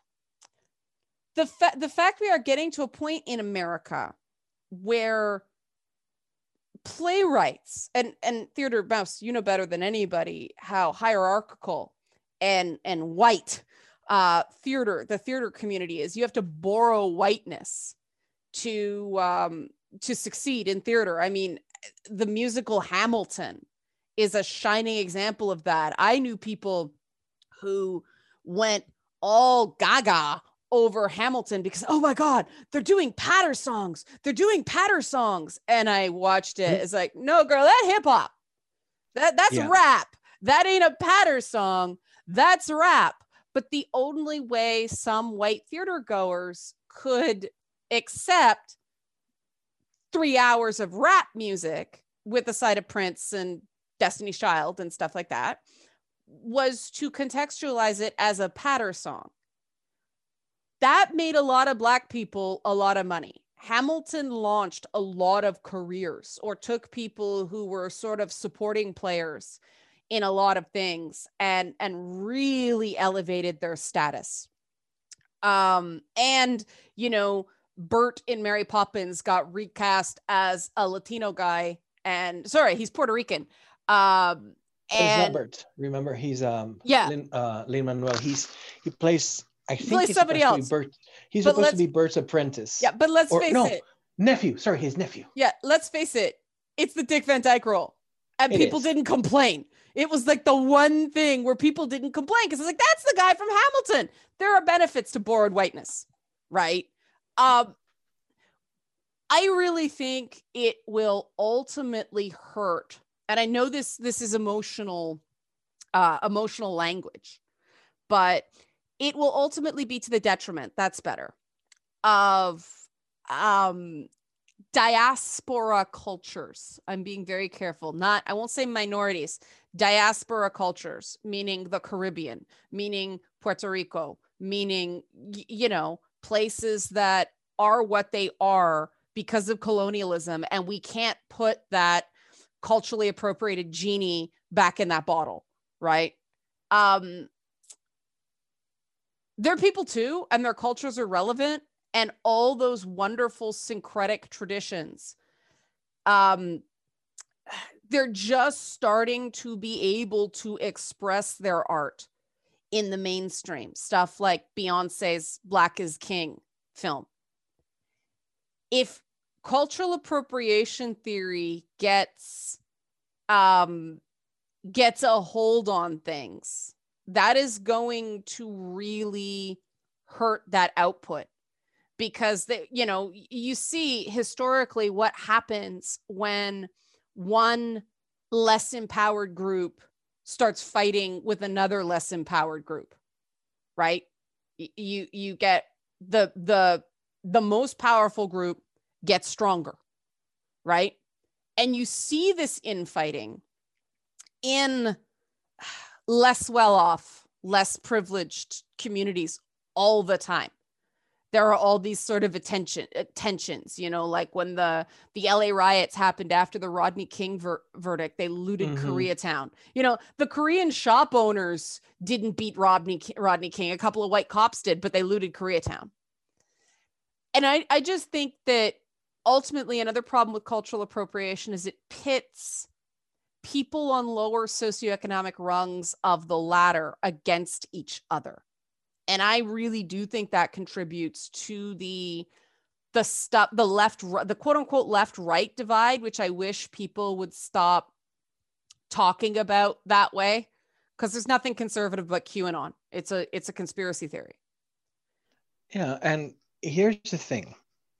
the fa- the fact we are getting to a point in America where playwrights and and Theodore Mouse, you know better than anybody how hierarchical and and white uh theater the theater community is. You have to borrow whiteness to um, to succeed in theater. I mean, the musical Hamilton is a shining example of that. I knew people who went all gaga over Hamilton because, oh my God, they're doing patter songs. They're doing patter songs. And I watched it. It's like, no, girl, that hip hop. That that's yeah. rap. That ain't a patter song. That's rap. But the only way some white theater goers could accept three hours of rap music with the side of Prince and Destiny's Child and stuff like that was to contextualize it as a patter song. That made a lot of Black people a lot of money. Hamilton launched a lot of careers, or took people who were sort of supporting players in a lot of things and, and really elevated their status. Um, and, you know, Bert in Mary Poppins got recast as a Latino guy, and sorry, he's Puerto Rican. Um, and it's not Bert. Remember, he's um yeah, Lin, uh, Lin-Manuel. He's he plays. I he think plays he's somebody supposed else. To be Bert. He's but supposed to be Bert's apprentice. Yeah, but let's or, face no, it. nephew. Sorry, his nephew. Yeah, let's face it. It's the Dick Van Dyke role, and it people is. didn't complain. It was like the one thing where people didn't complain because it's like, that's the guy from Hamilton. There are benefits to borrowed whiteness, right? Um, I really think it will ultimately hurt. And I know this, this is emotional, uh, emotional language, but it will ultimately be to the detriment, that's better, of um, diaspora cultures. I'm being very careful. Not, I won't say minorities, diaspora cultures, meaning the Caribbean, meaning Puerto Rico, meaning, you know, places that are what they are because of colonialism. And we can't put that culturally appropriated genie back in that bottle, right? Um, they're people too, and their cultures are relevant, and all those wonderful syncretic traditions. Um, they're just starting to be able to express their art in the mainstream, stuff like Beyonce's Black is King film. If cultural appropriation theory gets um, gets a hold on things, that is going to really hurt that output, because they, you know, you see historically what happens when one less empowered group starts fighting with another less empowered group, right? You you get the the the most powerful group gets stronger, right? And you see this infighting in less well-off, less privileged communities all the time. There are all these sort of attention uh, tensions, you know, like when the the L A riots happened after the Rodney King ver- verdict, they looted mm-hmm. Koreatown. You know, the Korean shop owners didn't beat Rodney Rodney King. A couple of white cops did, but they looted Koreatown. And I, I just think that ultimately another problem with cultural appropriation is it pits people on lower socioeconomic rungs of the ladder against each other. And I really do think that contributes to the the stuff, the left, the quote unquote left right divide, which I wish people would stop talking about that way, because there's nothing conservative about QAnon. It's a it's a conspiracy theory. Yeah, and here's the thing.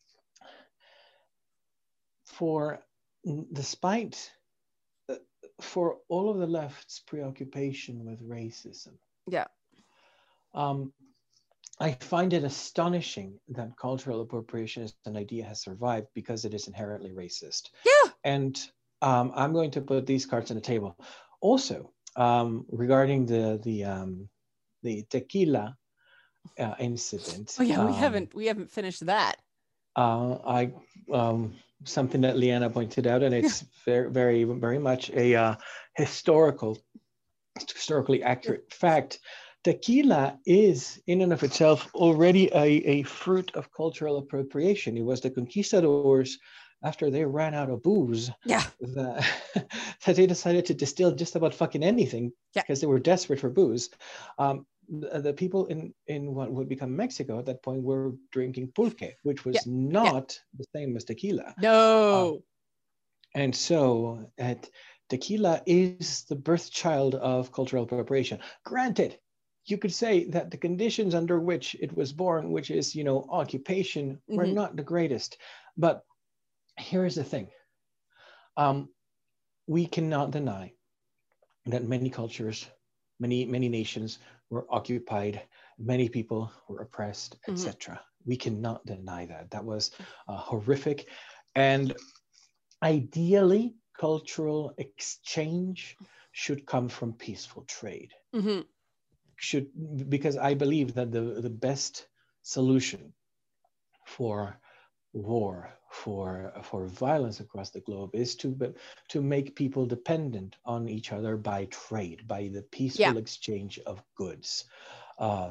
For despite for all of the left's preoccupation with racism, yeah. Um, I find it astonishing that cultural appropriation as an idea has survived because it is inherently racist. Yeah. And um, I'm going to put these cards on the table. Also, um, regarding the the um, the tequila uh, incident. Oh yeah, we um, haven't we haven't finished that. Uh, I um, something that Leanna pointed out, and it's very very very much a uh, historical, historically accurate fact. Tequila is, in and of itself, already a, a fruit of cultural appropriation. It was the conquistadors after they ran out of booze, Yeah. that, that they decided to distill just about fucking anything Yeah. because they were desperate for booze. Um, the, the people in, in what would become Mexico at that point were drinking pulque, which was Yeah. not Yeah. the same as tequila. No. Um, and so at, tequila is the birth child of cultural appropriation. Granted, you could say that the conditions under which it was born, which is, you know, occupation, were Mhm. not the greatest. But here's the thing. Um, we cannot deny that many cultures, many, many nations were occupied, many people were oppressed, Mhm. et cetera. We cannot deny that. That was uh, horrific. And ideally, cultural exchange should come from peaceful trade. Mhm. Should, because I believe that the, the best solution for war, for for violence across the globe, is to to make people dependent on each other by trade, by the peaceful Yeah. exchange of goods. Uh,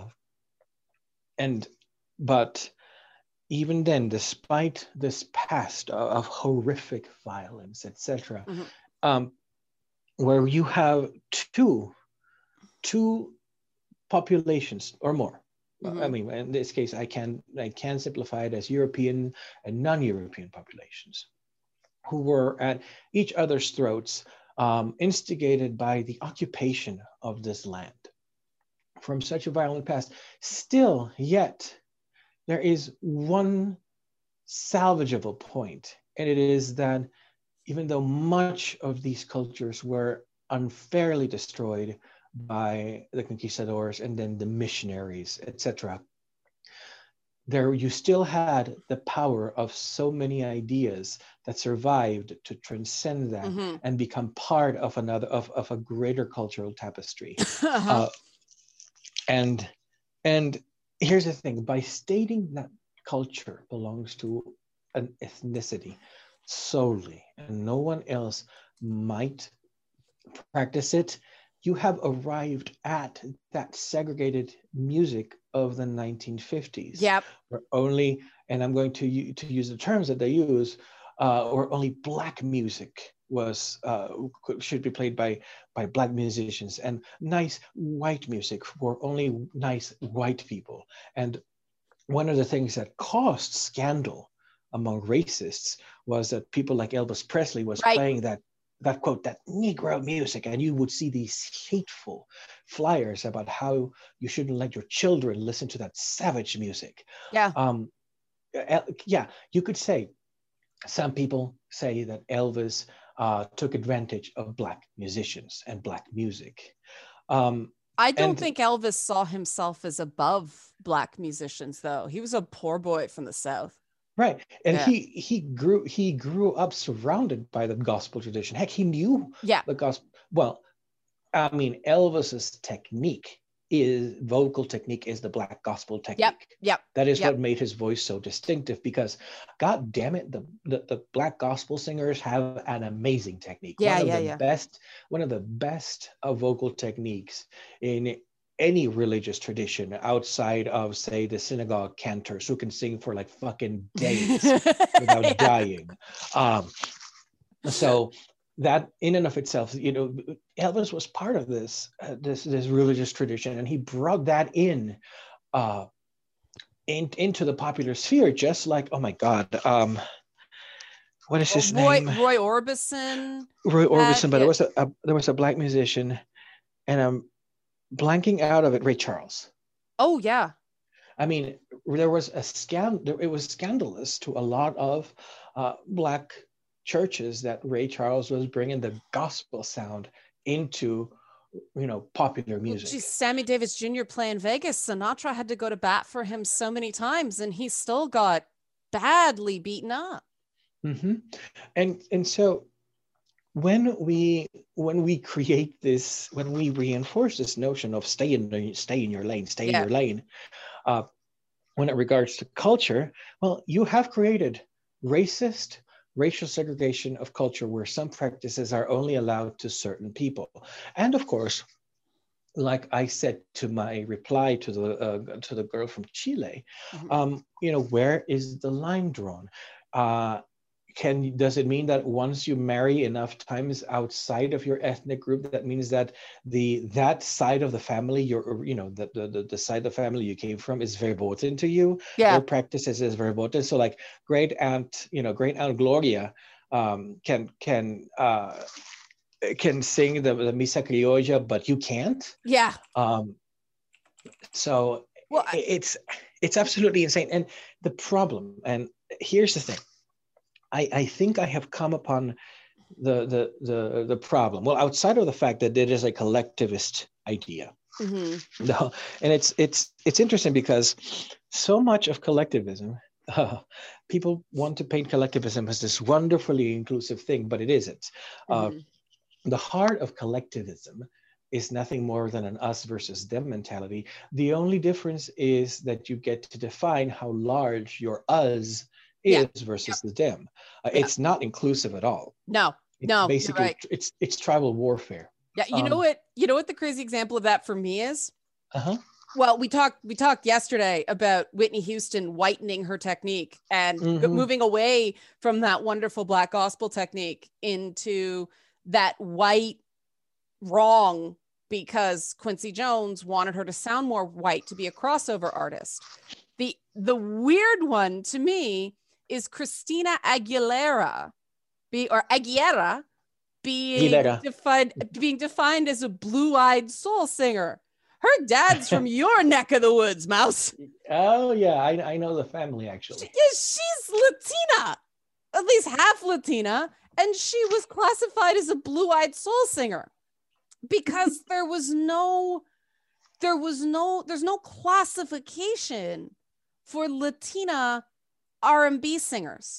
and but even then, despite this past of, of horrific violence, et cetera, Mhm. um, where you have two two populations or more. Mhm. I mean, in this case, I can I can simplify it as European and non-European populations who were at each other's throats, um, instigated by the occupation of this land from such a violent past. Still, yet, there is one salvageable point, and it is that even though much of these cultures were unfairly destroyed by the conquistadors and then the missionaries, et cetera, there you still had the power of so many ideas that survived to transcend that Mhm. and become part of another of, of a greater cultural tapestry. Uh-huh. Uh, and and here's the thing: by stating that culture belongs to an ethnicity solely, and no one else might practice it, you have arrived at that segregated music of the nineteen fifties, Yep. where only, and I'm going to, to use the terms that they use, uh, or only Black music was uh, should be played by by Black musicians, and nice white music for only nice white people. And one of the things that caused scandal among racists was that people like Elvis Presley was Right. playing that that quote, that Negro music, and you would see these hateful flyers about how you shouldn't let your children listen to that savage music. Yeah. Um, yeah, you could say some people say that Elvis uh, took advantage of Black musicians and Black music. Um, I don't and think Elvis saw himself as above Black musicians, though. He was a poor boy from the South. Right, and Yeah. he he grew he grew up surrounded by the gospel tradition. Heck, he knew Yeah. the gospel. Well, I mean, Elvis's technique is vocal technique is the Black gospel technique. Yep. Yep. That is yep. what made his voice so distinctive. Because, God damn it, the the, the Black gospel singers have an amazing technique. Yeah. One of Yeah. the Yeah. best, one of the best of vocal techniques in any religious tradition outside of, say, the synagogue cantors who can sing for like fucking days without yeah. dying. Um, so that in and of itself, you know, Elvis was part of this uh, this this religious tradition, and he brought that in, uh, in into the popular sphere, just like, oh my God, um, what is Oh, his Roy name? Roy Orbison. Roy Orbison, That, but yeah. there was a, a there was a Black musician, and I'm blanking out of it. Ray Charles. Oh yeah. I mean, there was a scandal. It was scandalous to a lot of uh, Black churches that Ray Charles was bringing the gospel sound into, you know, popular music. Well, geez, Sammy Davis Junior playing Vegas. Sinatra had to go to bat for him so many times, and he still got badly beaten up. Mm-hmm. And and so when we when we create this, when we reinforce this notion of stay in stay in your lane, stay Yeah. in your lane, uh, when it regards to culture, well, you have created racist, racial segregation of culture where some practices are only allowed to certain people. And of course, like I said to my reply to the uh, to the girl from Chile, Mhm. um, you know, where is the line drawn? Uh, can does it mean that once you marry enough times outside of your ethnic group, that means that the that side of the family, your you know the the, the side of the family you came from is verboten to you? Yeah. Their practices is verboten. So like great aunt, you know, great aunt Gloria um, can can uh, can sing the, the Misa Criolla, but you can't. Yeah. Um, so well, I, it's it's absolutely insane. And the problem, and here's the thing. I, I think I have come upon the, the the the problem. Well, outside of the fact that it is a collectivist idea, mm-hmm. no, and it's it's it's interesting because so much of collectivism, uh, people want to paint collectivism as this wonderfully inclusive thing, but it isn't. Mm-hmm. Uh, the heart of collectivism is nothing more than an us versus them mentality. The only difference is that you get to define how large your us is yeah. versus yep. the them. Uh, yeah. It's not inclusive at all. No, it's no, basically right. it's it's tribal warfare. Yeah, you um, know what? You know what the crazy example of that for me is? Uh-huh. Well, we talked we talked yesterday about Whitney Houston whitening her technique and mm-hmm. moving away from that wonderful Black gospel technique into that white wrong because Quincy Jones wanted her to sound more white to be a crossover artist. The the weird one to me is Christina Aguilera, be or Aguilera, being Aguilera. defined being defined as a blue-eyed soul singer. Her dad's from your neck of the woods, Mouse. Oh yeah, I, I know the family actually. She, yeah, she's Latina, at least half Latina, and she was classified as a blue-eyed soul singer because there was no, there was no, there's no classification for Latina R and B singers.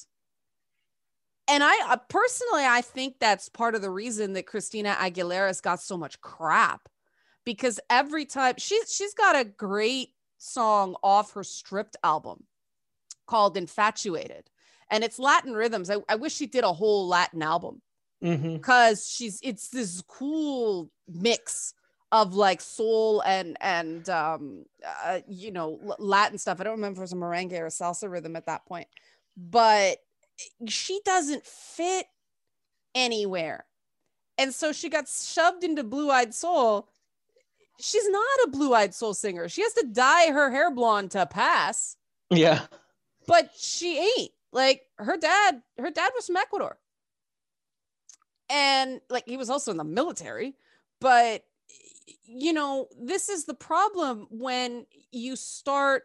And I uh, personally, I think that's part of the reason that Christina Aguilera's got so much crap, because every time she's, she's got a great song off her Stripped album called Infatuated, and it's Latin rhythms. I, I wish she did a whole Latin album because mm-hmm. she's, it's this cool mix of like soul and, and, um, uh, you know, Latin stuff. I don't remember if it was a merengue or a salsa rhythm at that point, but she doesn't fit anywhere. And so she got shoved into Blue-Eyed Soul. She's not a Blue-Eyed Soul singer. She has to dye her hair blonde to pass. Yeah. But she ain't. Like her dad, her dad was from Ecuador. And like he was also in the military, but you know, this is the problem when you start.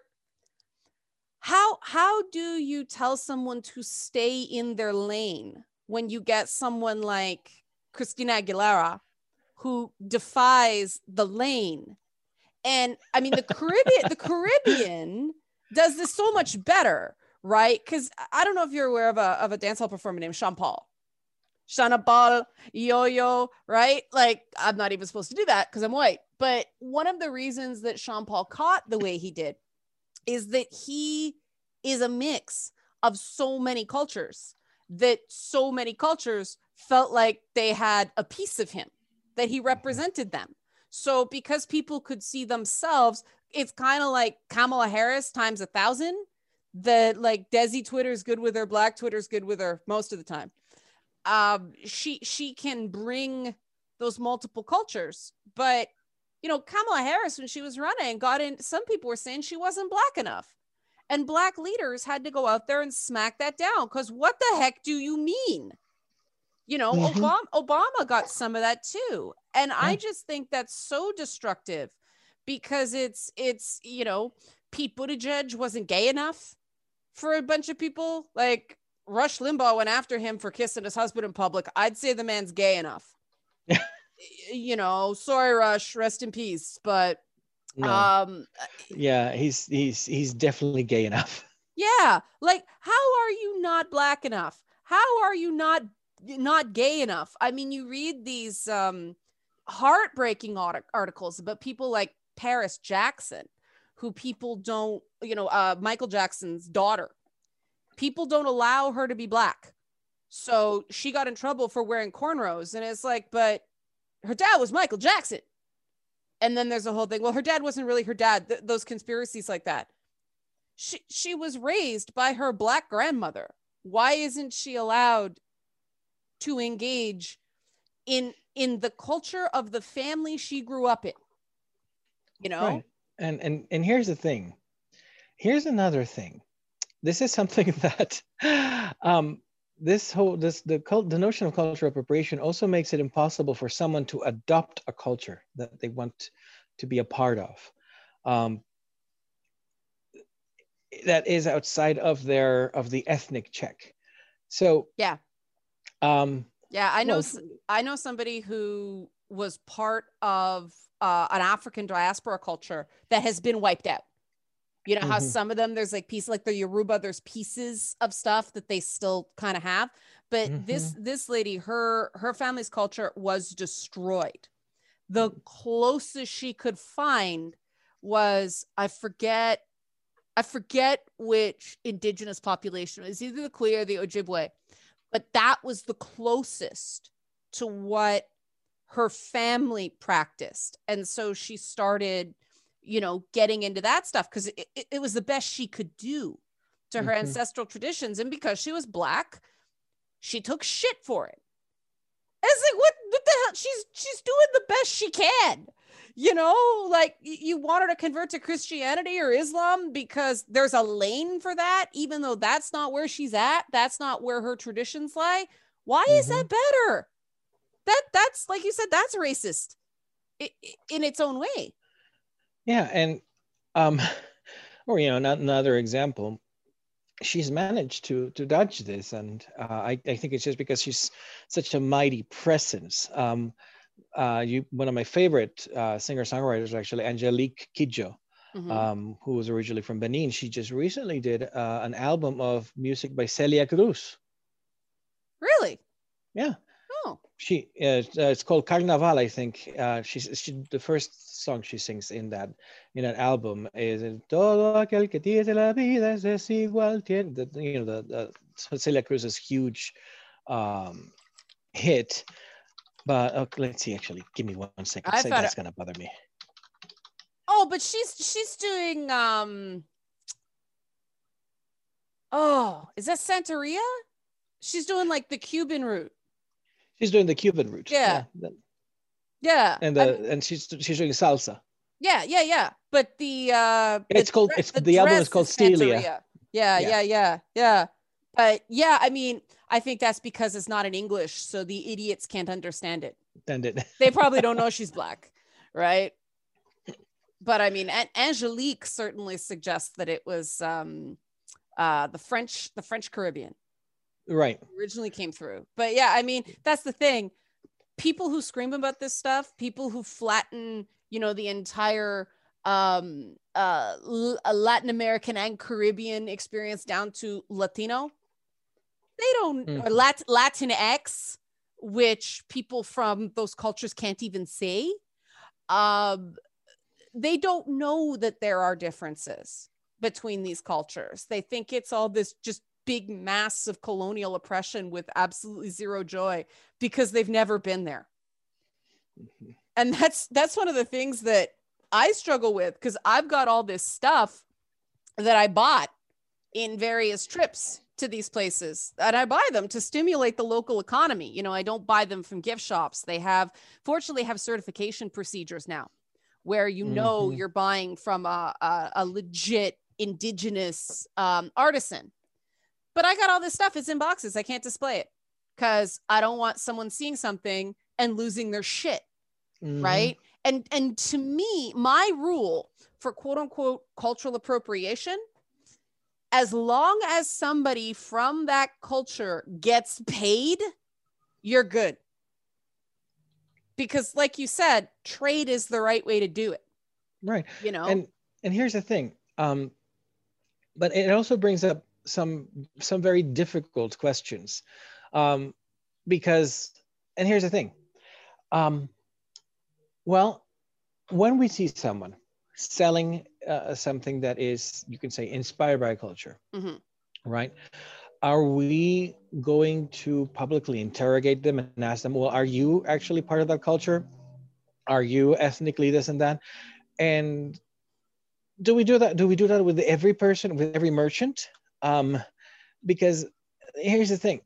How, how do you tell someone to stay in their lane when you get someone like Christina Aguilera who defies the lane? And I mean, the Caribbean, the Caribbean does this so much better, right? Because I don't know if you're aware of a, of a dancehall performer named Sean Paul. Shana Paul, yo-yo, right? Like, I'm not even supposed to do that because I'm white. But one of the reasons that Sean Paul caught the way he did is that he is a mix of so many cultures, that so many cultures felt like they had a piece of him, that he represented them. So because people could see themselves, it's kind of like Kamala Harris times a thousand, that like Desi Twitter's good with her, Black Twitter's good with her most of the time. Um, she, she can bring those multiple cultures, but you know, Kamala Harris, when she was running, got in, some people were saying she wasn't Black enough. And Black leaders had to go out there and smack that down. Because what the heck do you mean? You know, mm-hmm. Obama, Obama got some of that too. And yeah. I just think that's so destructive because it's, it's, you know, Pete Buttigieg wasn't gay enough for a bunch of people. Like Rush Limbaugh went after him for kissing his husband in public. I'd say the man's gay enough. You know, sorry, Rush, rest in peace. But no. um, yeah, he's he's he's definitely gay enough. Yeah, like how are you not Black enough? How are you not not gay enough? I mean, you read these um heartbreaking art- articles about people like Paris Jackson, who people don't, you know, uh, Michael Jackson's daughter. People don't allow her to be Black, so she got in trouble for wearing cornrows, and it's like, but her dad was Michael Jackson. And then there's a whole thing. Well, her dad wasn't really her dad. Th- those conspiracies like that. She, she was raised by her Black grandmother. why isn't she allowed to engage in in the culture of the family she grew up in? You know? Right. And and and here's the thing. Here's another thing. This is something that um, this whole this the cult the notion of cultural appropriation also makes it impossible for someone to adopt a culture that they want to be a part of, um, that is outside of their of the ethnic check. So yeah, um, yeah, I know. well, I know somebody who was part of uh, an African diaspora culture that has been wiped out. You know how mm-hmm. some of them, there's like pieces, like the Yoruba, there's pieces of stuff that they still kind of have. But mm-hmm. this this lady, her her family's culture was destroyed. The closest she could find was, I forget, I forget which indigenous population. It was either the Kui or the Ojibwe. But that was the closest to what her family practiced. And so she started, you know, getting into that stuff because it, it, it was the best she could do to her mm-hmm. ancestral traditions. And because she was Black, she took shit for it. And it's like, what, what the hell? She's, she's doing the best she can. You know, like you want her to convert to Christianity or Islam because there's a lane for that, even though that's not where she's at. That's not where her traditions lie. Why mm-hmm. is that better? That that's like you said, that's racist in its own way. Yeah. And, um, or, you know, not another example, she's managed to, to dodge this. And uh, I, I think it's just because she's such a mighty presence. Um, Uh, you, one of my favorite uh, singer-songwriters, actually, Angelique Kidjo, mm-hmm. um, who was originally from Benin. She just recently did uh, an album of music by Celia Cruz. Really? Yeah. Oh. She uh, it's called Carnaval, I think. Uh, she's she, the first song she sings in that in that album is Todo aquel que tiene la vida es desigual. The, you know the, the Celia Cruz's huge um, hit. But okay, let's see. Actually, give me one second. I that's it. Gonna bother me. Oh, but she's she's doing. Um. Oh, is that Santeria? She's doing like the Cuban route. She's doing the Cuban route. Yeah. Yeah. Yeah. And the I, and she's she's doing salsa. Yeah, yeah, yeah. But the uh, it's the, called it's the, the album is called is Celia. Yeah, yeah, yeah, yeah, yeah. But yeah, I mean, I think that's because it's not in English, so the idiots can't understand it. Understand it. They probably don't know she's Black, right? But I mean, and Angelique certainly suggests that it was um, uh, the French, the French Caribbean, right? Originally came through. But yeah, I mean, that's the thing. People who scream about this stuff, people who flatten, you know, the entire um, uh, Latin American and Caribbean experience down to Latino. They don't, mm. or Lat- Latinx, which people from those cultures can't even say. Um, they don't know that there are differences between these cultures. They think it's all this just big mass of colonial oppression with absolutely zero joy because they've never been there. Mm-hmm. And that's that's one of the things that I struggle with because I've got all this stuff that I bought in various trips to these places, and I buy them to stimulate the local economy. You know, I don't buy them from gift shops. They have, fortunately, have certification procedures now where you know mm-hmm. you're buying from a, a, a legit indigenous um, artisan. But I got all this stuff. It's in boxes. I can't display it because I don't want someone seeing something and losing their shit. Mm-hmm. Right. And, and to me, my rule for quote unquote cultural appropriation, as long as somebody from that culture gets paid, you're good. Because like you said, trade is the right way to do it. Right. You know, and, and here's the thing. Um, but it also brings up some, some very difficult questions. Um, because, and here's the thing. Um, well, when we see someone selling uh, something that is, you can say, inspired by culture, mm-hmm. right? Are we going to publicly interrogate them and ask them, well, are you actually part of that culture? Are you ethnically this and that? And do we do that? Do we do that with every person, with every merchant? Um, because here's the thing.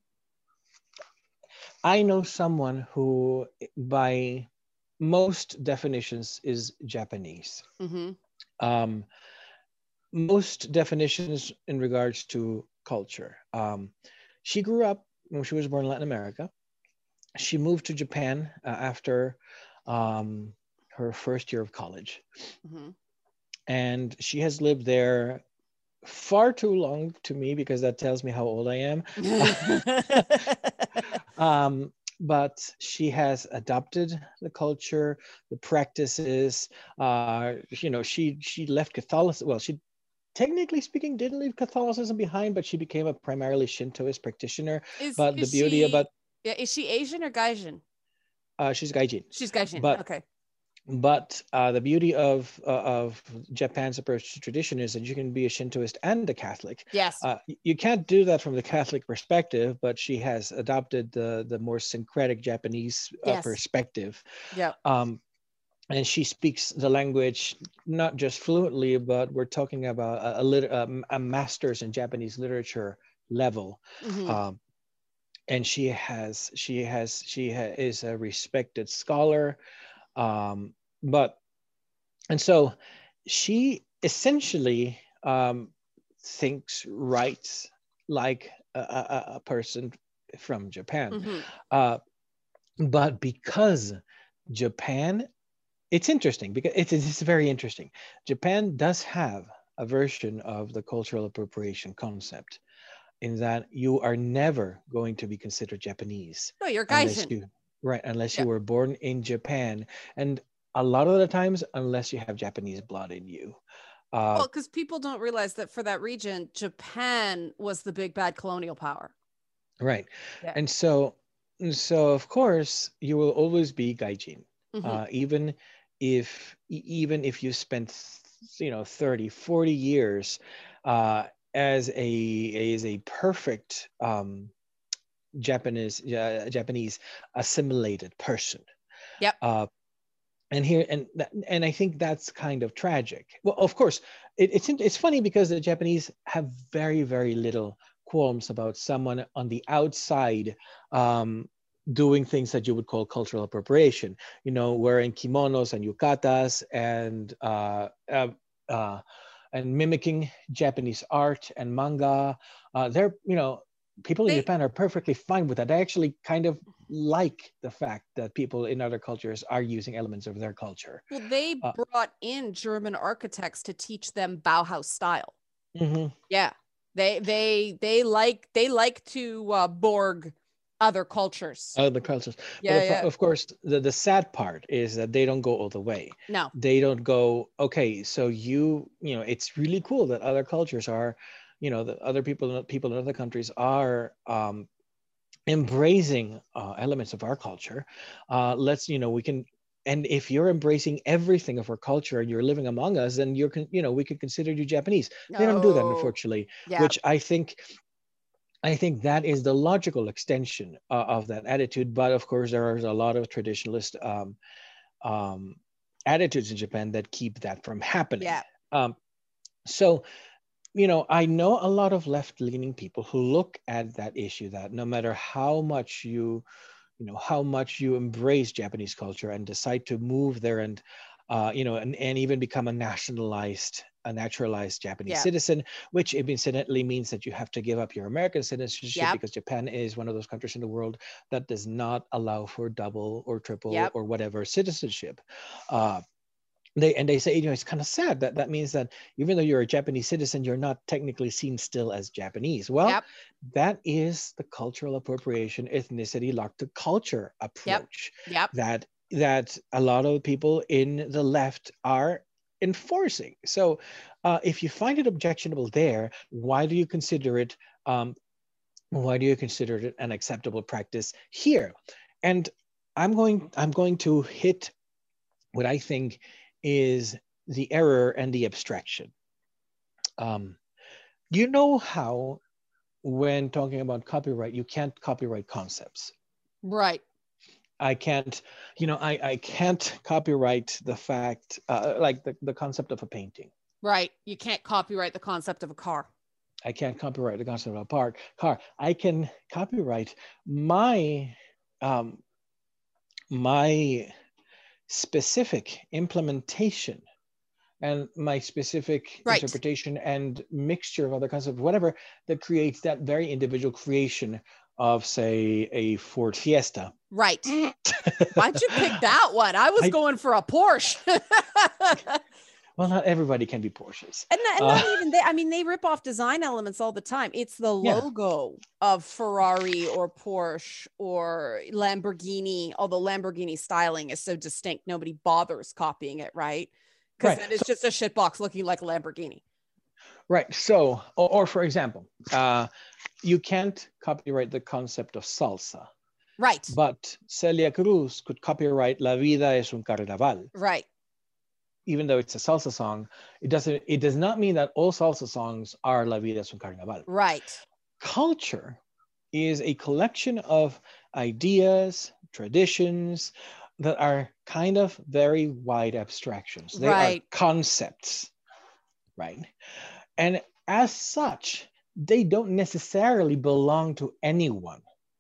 I know someone who, by most definitions, is Japanese. Mm-hmm. Um, most definitions in regards to culture. Um, she grew up when she was born in Latin America. She moved to Japan uh, after um, her first year of college. Mm-hmm. And she has lived there far too long to me, because that tells me how old I am. um, but she has adopted the culture, the practices. Uh, you know, she she left Catholicism. Well, she technically speaking didn't leave Catholicism behind, but she became a primarily Shintoist practitioner. Is But the is beauty she about yeah, is she Asian or Gaijin? uh, she's Gaijin. She's Gaijin. But Okay. But uh, the beauty of uh, of Japan's approach to tradition is that you can be a Shintoist and a Catholic. Yes. Uh, you can't do that from the Catholic perspective, but she has adopted the the more syncretic Japanese uh, Yes. perspective. Yeah. Um, and she speaks the language not just fluently, but we're talking about a, a, lit- um, a master's in Japanese literature level. Mm-hmm. Um, and she has she has she ha- is a respected scholar. Um, but and so she essentially um, thinks, writes like a, a, a person from Japan. Mm-hmm. Uh, but because Japan, it's interesting because it's, it's very interesting. Japan does have a version of the cultural appropriation concept, in that you are never going to be considered Japanese No, you're unless Gaijin. you right unless Yeah. you were born in Japan, and a lot of the times unless you have Japanese blood in you. Uh, Well, because people don't realize that for that region, Japan was the big bad colonial power. right, Yeah. and so so of course you will always be Gaijin, Mm-hmm. uh, even if e- even if you spent you know thirty, forty years uh, as a as a perfect um, Japanese uh, Japanese assimilated person. Yep. Uh, and here and that, and I think that's kind of tragic. Well, of course, it, it's it's funny because the Japanese have very very little qualms about someone on the outside um, doing things that you would call cultural appropriation. You know, wearing kimonos and yukatas and uh, uh, uh, and mimicking Japanese art and manga. Uh, they're you know people in They Japan are perfectly fine with that. They actually kind of like the fact that people in other cultures are using elements of their culture. well, they Uh, brought in German architects to teach them Bauhaus style. mhm. Yeah. They they they like they like to uh, Borg other cultures. Other cultures. Yeah, But of, yeah. of course, the, the sad part is that they don't go all the way. No. They don't go, okay, so you, you know, it's really cool that other cultures are, you know, the other people, people in other countries are um, embracing uh, elements of our culture. Uh, let's, you know, we can, and if you're embracing everything of our culture and you're living among us, then you're, con- you know, we could consider you Japanese. No. They don't do that, unfortunately, Yeah. which I think, I think that is the logical extension uh, of that attitude. But of course, there are a lot of traditionalist um, um, attitudes in Japan that keep that from happening. Yeah. Um, so, you know, I know a lot of left-leaning people who look at that issue, that no matter how much you, you know, how much you embrace Japanese culture and decide to move there and, uh, you know, and, and even become a nationalized, a naturalized Japanese Yeah. citizen, which incidentally means that you have to give up your American citizenship Yep. because Japan is one of those countries in the world that does not allow for double or triple Yep. or whatever citizenship. Uh, they and they say, you know, it's kind of sad that that means that even though you're a Japanese citizen, you're not technically seen still as Japanese. Well, Yep. that is the cultural appropriation, ethnicity locked to culture approach Yep. that that a lot of people in the left are enforcing. So uh, if you find it objectionable there, why do you consider it um, why do you consider it an acceptable practice here? And I'm going I'm going to hit what I think is the error and the abstraction. Um, you know how when talking about copyright, you can't copyright concepts. Right. I can't, you know, I, I can't copyright the fact, uh, like the, the concept of a painting. Right. You can't copyright the concept of a car. I can't copyright the concept of a part car. I can copyright my um, my specific implementation and my specific Right. interpretation and mixture of other concepts, whatever, that creates that very individual creation of, say, a Ford Fiesta. Right. Why'd you pick that one? I was I, going for a Porsche. Well, not everybody can be Porsches. And, not, and uh, not even they, I mean, they rip off design elements all the time. It's the logo yeah. of Ferrari or Porsche or Lamborghini, although Lamborghini styling is so distinct, nobody bothers copying it, right? Because right. then it's so, just a shitbox looking like a Lamborghini. Right. So, or, or for example, uh, you can't copyright the concept of salsa. Right. But Celia Cruz could copyright La Vida es un Carnaval. Right. Even though it's a salsa song, it doesn't. It does not mean that all salsa songs are La Vida es un Carnaval. Right. Culture is a collection of ideas, traditions that are kind of very wide abstractions. They right. are concepts, right? And as such, they don't necessarily belong to anyone.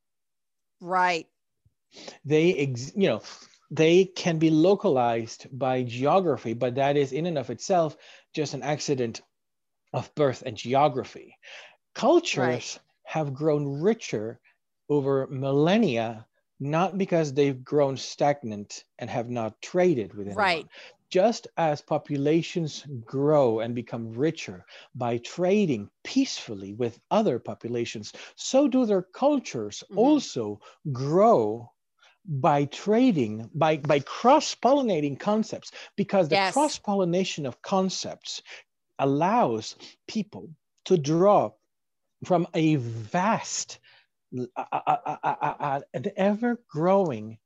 Right. They, ex you know, they can be localized by geography, but that is in and of itself just an accident of birth and geography. Cultures right. have grown richer over millennia, not because they've grown stagnant and have not traded with anyone. Right. Just as populations grow and become richer by trading peacefully with other populations, so do their cultures mm-hmm. also grow by trading, by, by cross-pollinating concepts, because the yes. cross-pollination of concepts allows people to draw from a vast, a, a, a, a, an ever-growing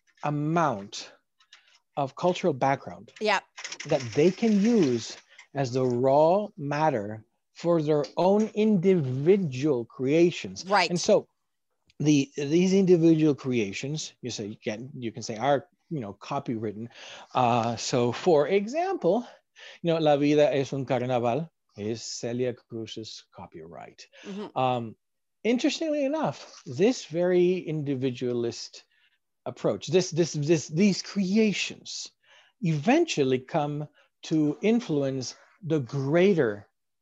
amount of cultural background yeah. that they can use as the raw matter for their own individual creations. Right. And so the these individual creations, you say you can you can say are you know copywritten. Uh, so for example, you know, La Vida es un Carnaval is Celia Cruz's copyright. Mm-hmm. Um, interestingly enough, this very individualist approach, this this this these creations eventually come to influence the greater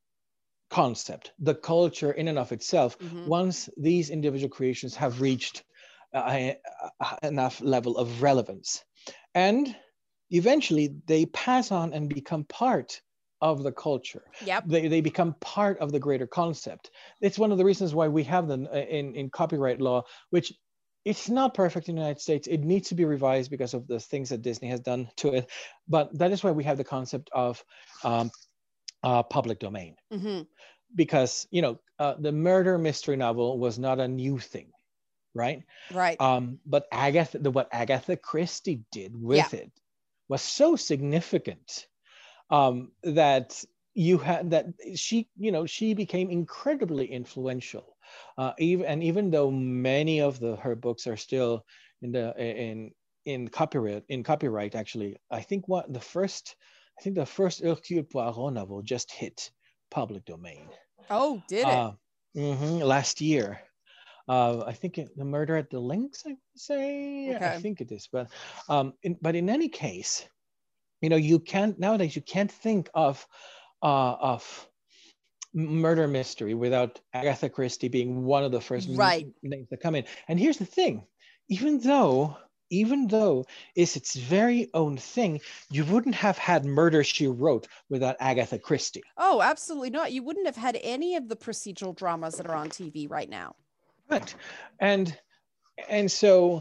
concept, the culture in and of itself, mm-hmm. once these individual creations have reached uh, enough level of relevance. And eventually they pass on and become part of the culture. Yep. They, they become part of the greater concept. It's one of the reasons why we have them in, in copyright law, which it's not perfect in the United States. It needs to be revised because of the things that Disney has done to it. But that is why we have the concept of um, uh, public domain. Mm-hmm. Because, you know, uh, the murder mystery novel was not a new thing, right? Right. Um, but Agatha, the, what Agatha Christie did with yeah. it was so significant um, that you had that she, you know, she became incredibly influential. Uh, even and even though many of the her books are still in the in in copyright in copyright actually, I think what the first I think the first Hercule Poirot novel just hit public domain. Oh, did it? Uh, mm-hmm, last year. Uh, I think it, The Murder at the Links, I would say. Okay. I think it is. But um, in, but in any case, you know, you can't nowadays you can't think of uh, of murder mystery without Agatha Christie being one of the first right. names that come in. And here's the thing: even though even though it's its very own thing, you wouldn't have had Murder, She Wrote without Agatha Christie. Oh, absolutely not. You wouldn't have had any of the procedural dramas that are on T V right now. Right. And and so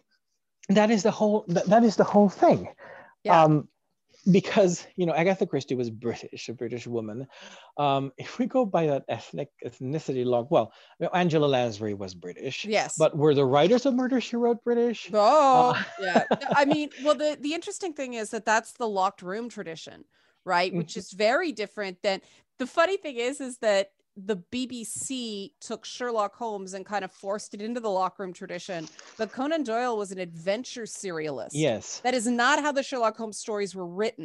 that is the whole that, that is the whole thing. Yeah. Um, because, you know, Agatha Christie was British, a British woman. Um, if we go by that ethnic ethnicity log, well, you know, Angela Lansbury was British. Yes. But were the writers of Murder, She Wrote British? Oh, uh, yeah. I mean, well, the, the interesting thing is that that's the locked room tradition, right? Mm-hmm. Which is very different than, the funny thing is, is that the B B C took Sherlock Holmes and kind of forced it into the lock room tradition, but Conan Doyle was an adventure serialist. Yes. That is not how the Sherlock Holmes stories were written.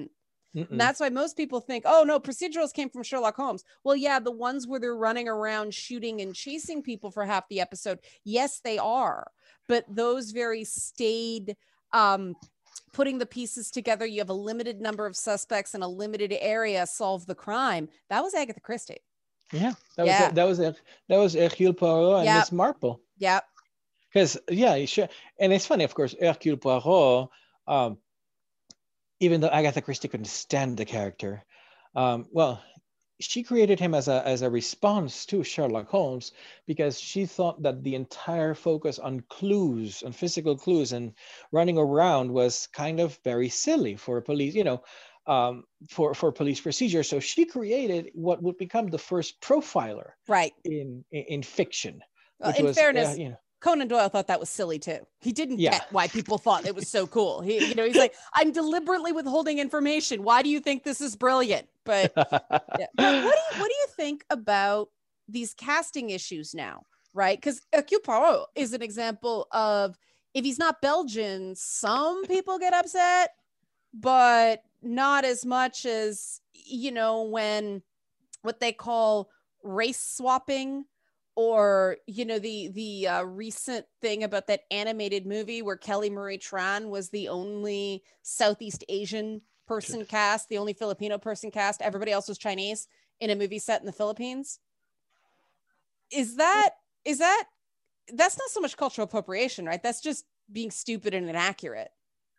Mm-mm. And that's why most people think, oh no, procedurals came from Sherlock Holmes. Well, yeah, the ones where they're running around shooting and chasing people for half the episode, yes, they are. But those very staid, um, putting the pieces together, you have a limited number of suspects in a limited area, solve the crime. That was Agatha Christie. Yeah, that Yeah. was that was that was Hercule Poirot and Yep. Miss Marple. Yep. Because yeah, you should, and it's funny, of course, Hercule Poirot. Um, even though Agatha Christie couldn't stand the character, um, well, she created him as a as a response to Sherlock Holmes, because she thought that the entire focus on clues, on physical clues, and running around was kind of very silly for police, you know, um, for for police procedure. So she created what would become the first profiler, right, in in, in fiction. Well, Which in was, fairness, uh, you know, Conan Doyle thought that was silly too. He didn't Yeah. get why people thought it was so cool. He, you know, he's like, I'm deliberately withholding information. Why do you think this is brilliant? But, yeah. But what do you what do you think about these casting issues now? Right? Because Hercule Poirot is an example of, if he's not Belgian, some people get upset, but not as much as, you know, when what they call race swapping. Or, you know, the the uh, recent thing about that animated movie where Kelly Marie Tran was the only Southeast Asian person cast, the only Filipino person cast. Everybody else was Chinese in a movie set in the Philippines. Is that, is that, that's not so much cultural appropriation, right? That's just being stupid and inaccurate.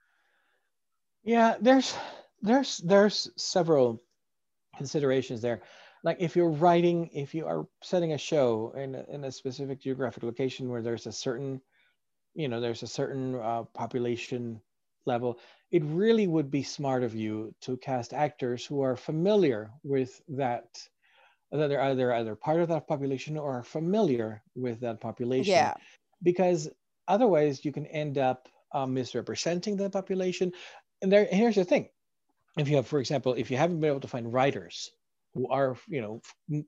Yeah, there's there's there's several considerations there. Like if you're writing, if you are setting a show in a, in a specific geographic location where there's a certain, you know, there's a certain uh, population level, it really would be smart of you to cast actors who are familiar with that, that they're either either part of that population or are familiar with that population. Yeah. Because otherwise you can end up uh, misrepresenting the population. And there, here's the thing: if you have, for example, if you haven't been able to find writers who are, you know,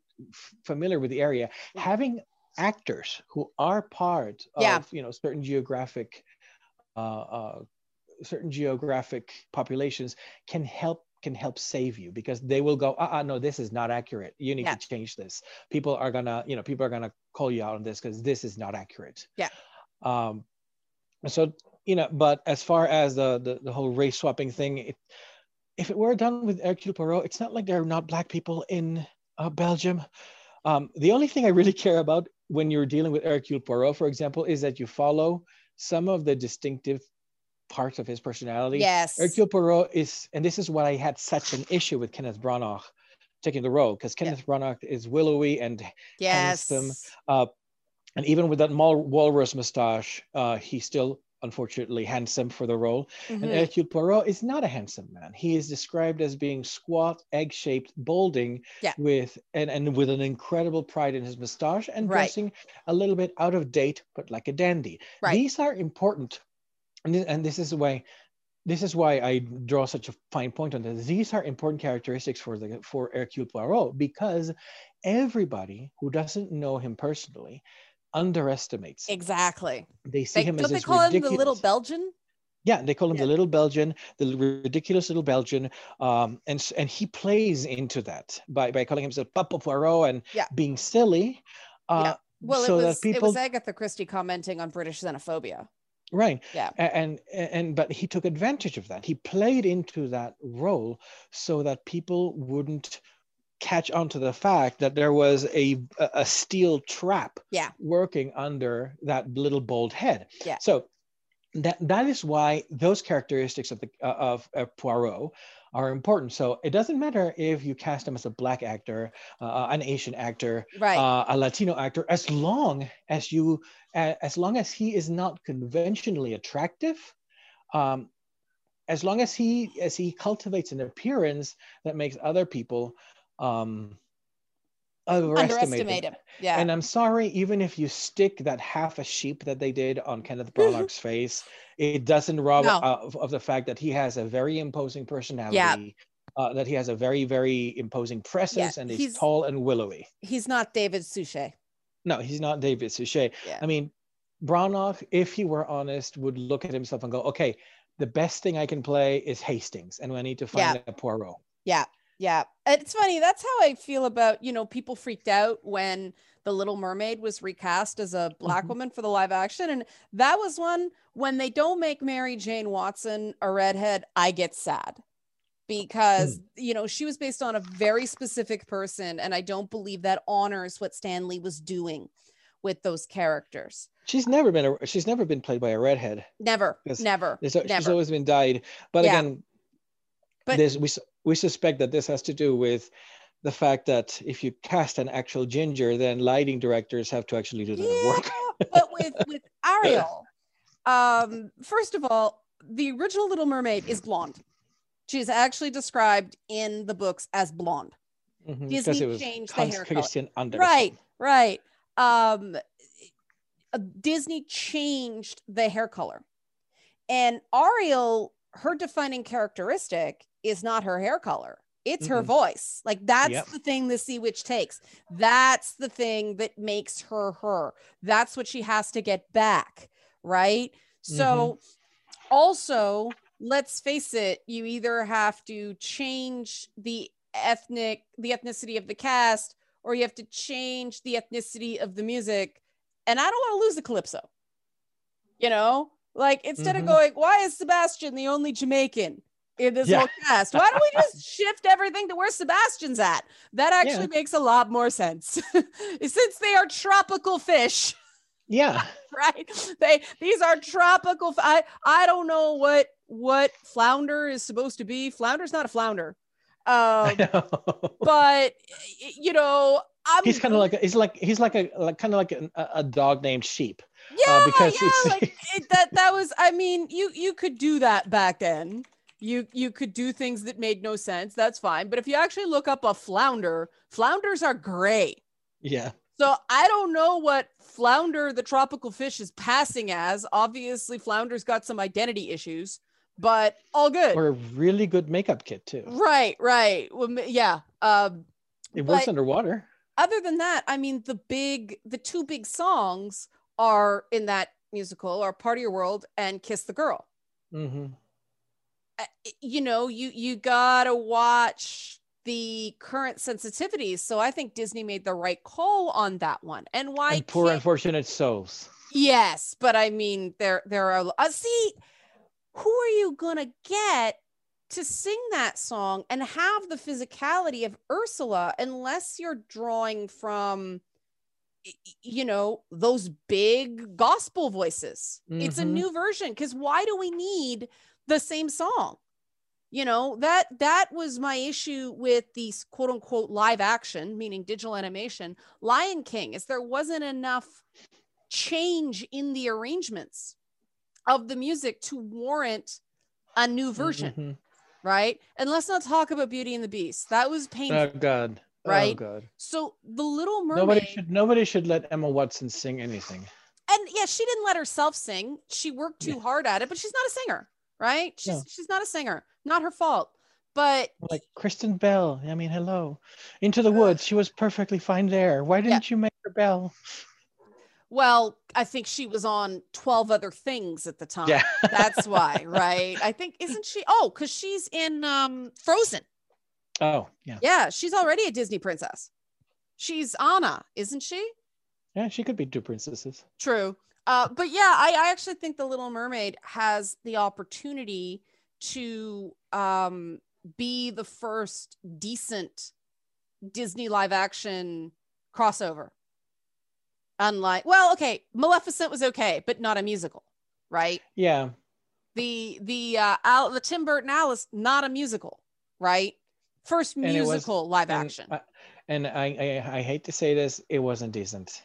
f- familiar with the area, having actors who are part Yeah. of, you know, certain geographic, uh, uh, certain geographic populations can help can help save you, because they will go, uh, uh no, this is not accurate. You need Yeah. to change this. People are gonna, you know, people are gonna call you out on this because this is not accurate. Yeah. Um. So, you know, but as far as the the, the whole race swapping thing, it, if it were done with Hercule Poirot, it's not like there are not black people in uh, Belgium. Um, the only thing I really care about when you're dealing with Hercule Poirot, for example, is that you follow some of the distinctive parts of his personality. Yes. Hercule Poirot is, and this is why I had such an issue with Kenneth Branagh taking the role, because Kenneth yeah. Branagh is willowy and yes. handsome. Uh, and even with that walrus mustache, uh, he still, unfortunately, handsome for the role. Mm-hmm. And Hercule Poirot is not a handsome man. He is described as being squat, egg-shaped, balding, yeah. with and, and with an incredible pride in his mustache, and right. dressing a little bit out of date, but like a dandy. Right. These are important, and this, and this is why this is why I draw such a fine point on this. These are important characteristics for the for Hercule Poirot, because everybody who doesn't know him personally underestimates him. Exactly. They see they, him don't as they this call ridiculous... him the little Belgian? Yeah, they call him yeah. the little Belgian, the ridiculous little Belgian, um, and and he plays into that by, by calling himself Papa Poirot and yeah. being silly. Uh, yeah. Well, so it was that people... it was Agatha Christie commenting on British xenophobia. Right. Yeah. And, and and but he took advantage of that. He played into that role so that people wouldn't catch on to the fact that there was a a steel trap yeah. working under that little bald head. Yeah. So that that is why those characteristics of the uh, of uh, Poirot are important. So it doesn't matter if you cast him as a black actor, uh, an Asian actor, right. uh, a Latino actor, as long as you uh, as long as he is not conventionally attractive, um, as long as he as he cultivates an appearance that makes other people um, underestimate him. Yeah. And I'm sorry, even if you stick that half a sheep that they did on Kenneth Branagh's face, it doesn't rob no. uh, of, of the fact that he has a very imposing personality, yeah. uh, that he has a very, very imposing presence, yeah, and he's, he's tall and willowy. He's not David Suchet. No, he's not David Suchet. Yeah. I mean, Branagh, if he were honest, would look at himself and go, okay, the best thing I can play is Hastings, and I need to find Yeah. a Poirot. Yeah. Yeah. It's funny. That's how I feel about, you know, people freaked out when The Little Mermaid was recast as a black Mhm. woman for the live action. And that was one when they don't make Mary Jane Watson a redhead, I get sad because, you know, she was based on a very specific person. And I don't believe that honors what Stan Lee was doing with those characters. She's never been a, she's never been played by a redhead. Never, Because never, there's- she's never. always been dyed. But Yeah. again, But- there's, we su- we suspect that this has to do with the fact that if you cast an actual ginger, then lighting directors have to actually do the Yeah, work. but with with Ariel, um, first of all, the original Little Mermaid is blonde. She's actually described in the books as blonde. Mhm, Disney because it was changed the Hans hair color. Christian Andersen. Right, right. Um, uh, Disney changed the hair color, and Ariel, her defining characteristic is not her hair color. It's her Mhm. voice. Like that's Yep. the thing the Sea Witch takes. That's the thing that makes her her. That's what she has to get back, right? So also, let's face it, you either have to change the ethnic the ethnicity of the cast, or you have to change the ethnicity of the music. And I don't want to lose the calypso. You know, like instead Mhm. of going, why is Sebastian the only Jamaican in this Yeah. whole cast? Why don't we just shift everything to where Sebastian's at? That actually Yeah. makes a lot more sense. Since they are tropical fish, Yeah. right? They these are tropical. f- I I don't know what what flounder is supposed to be. Flounder's not a flounder, um, but y- you know, I'm he's kind of like a, he's like he's like a like kind of like a, a dog named Sheep. yeah, because yeah. it's- Like it, that that was. I mean, you you could do that back then. You you could do things that made no sense. That's fine. But if you actually look up a flounder, flounders are gray. Yeah. So I don't know what flounder the tropical fish is passing as. Obviously, flounder's got some identity issues, but all good. Or a really good makeup kit too. Right, right. Well, m- yeah. Um, It works but underwater. other than that, I mean, the big, the two big songs are in that musical are "Part of Your World" and "Kiss the Girl." hmm Uh, You know, you you gotta watch the current sensitivities. So I think Disney made the right call on that one. And why? And Poor can't- Unfortunate Souls. Yes, but I mean, there there are. Uh, see, who are you gonna get to sing that song and have the physicality of Ursula unless you're drawing from, y- y- you know, those big gospel voices? It's a Mhm. new version because why do we need the same song? You know, that that was my issue with these quote unquote live action, meaning digital animation, Lion King, is there wasn't enough change in the arrangements of the music to warrant a new version, Mhm. right? And let's not talk about Beauty and the Beast. That was painful, Oh God. Oh right? God. So the Little Mermaid, Nobody should nobody should let Emma Watson sing anything. and yeah, she didn't let herself sing. She worked too Yeah. hard at it, but she's not a singer, right? She's No. she's not a singer. Not her fault. But Like Kristen Bell. I mean, hello. Into the Woods. She was perfectly fine there. Why didn't you make her Belle? well, I think she was on twelve other things at the time. Yeah. That's why, right? I think isn't she? Oh, because she's in um Frozen. Oh, yeah. Yeah, she's already a Disney princess. She's Anna, isn't she? Yeah, she could be two princesses. True. Uh, but yeah, I, I actually think The Little Mermaid has the opportunity to um, be the first decent Disney live action crossover. Unlike, well, okay, Maleficent was okay, but not a musical, right? Yeah. The the uh, Al, the Tim Burton Alice, not a musical, right? First And it was- musical live and action. I, and I, I I hate to say this, it wasn't decent.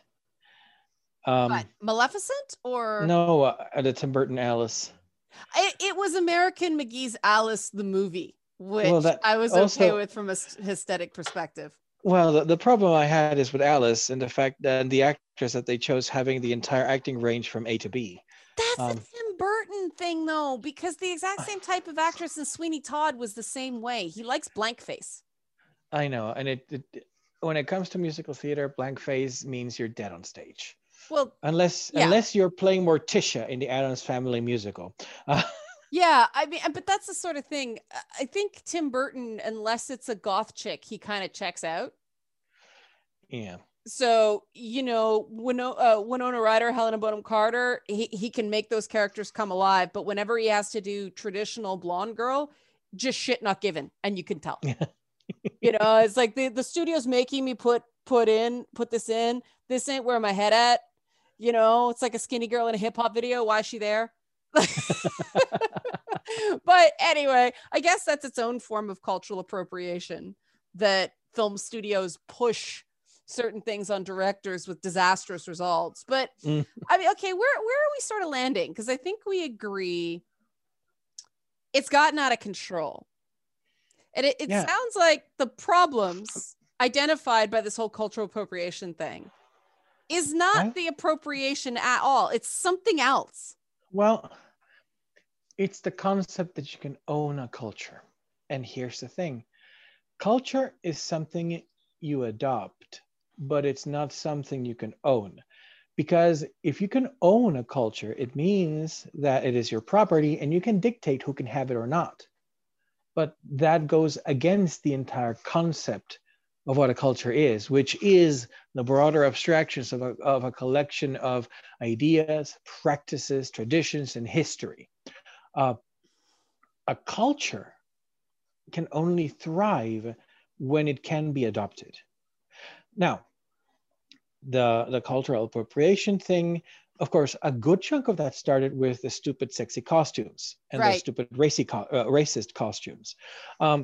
Um, But Maleficent or no, uh, the Tim Burton Alice. It, it was American McGee's Alice the movie, which that I was okay also- with from a s- aesthetic perspective. Well, the, the problem I had is with Alice and the fact that the actress that they chose having the entire acting range from A to B. That's Um, a Tim Burton thing, though, because the exact same type of actress in Sweeney Todd was the same way. He likes blank face. I know, and it, it when it comes to musical theater, blank face means you're dead on stage. Well, Unless Yeah. unless you're playing Morticia in the Addams Family musical. Uh, Yeah, I mean, but that's the sort of thing. I think Tim Burton, unless it's a goth chick, he kind of checks out. Yeah. So, you know, Winona, uh, Winona Ryder, Helena Bonham Carter, he, he can make those characters come alive. But whenever he has to do traditional blonde girl, just shit not given. And you can tell. You know, it's like the, the studio's making me put put in, put this in. This ain't where my head at. You know, it's like a skinny girl in a hip hop video. Why is she there? But anyway, I guess that's its own form of cultural appropriation, that film studios push certain things on directors with disastrous results. But mm. I mean, okay, where, where are we sort of landing? Because I think we agree it's gotten out of control. And it, it yeah. sounds like the problems identified by this whole cultural appropriation thing is not right? the appropriation at all. It's something else. Well, it's the concept that you can own a culture. And here's the thing. Culture is something you adopt, but it's not something you can own. Because if you can own a culture, it means that it is your property and you can dictate who can have it or not. But that goes against the entire concept of what a culture is, which is the broader abstractions of a, of a collection of ideas, practices, traditions, and history. Uh, a culture can only thrive when it can be adopted. Now, the, the cultural appropriation thing, of course, a good chunk of that started with the stupid, sexy costumes and right. the stupid, racy, uh, racist costumes. Um,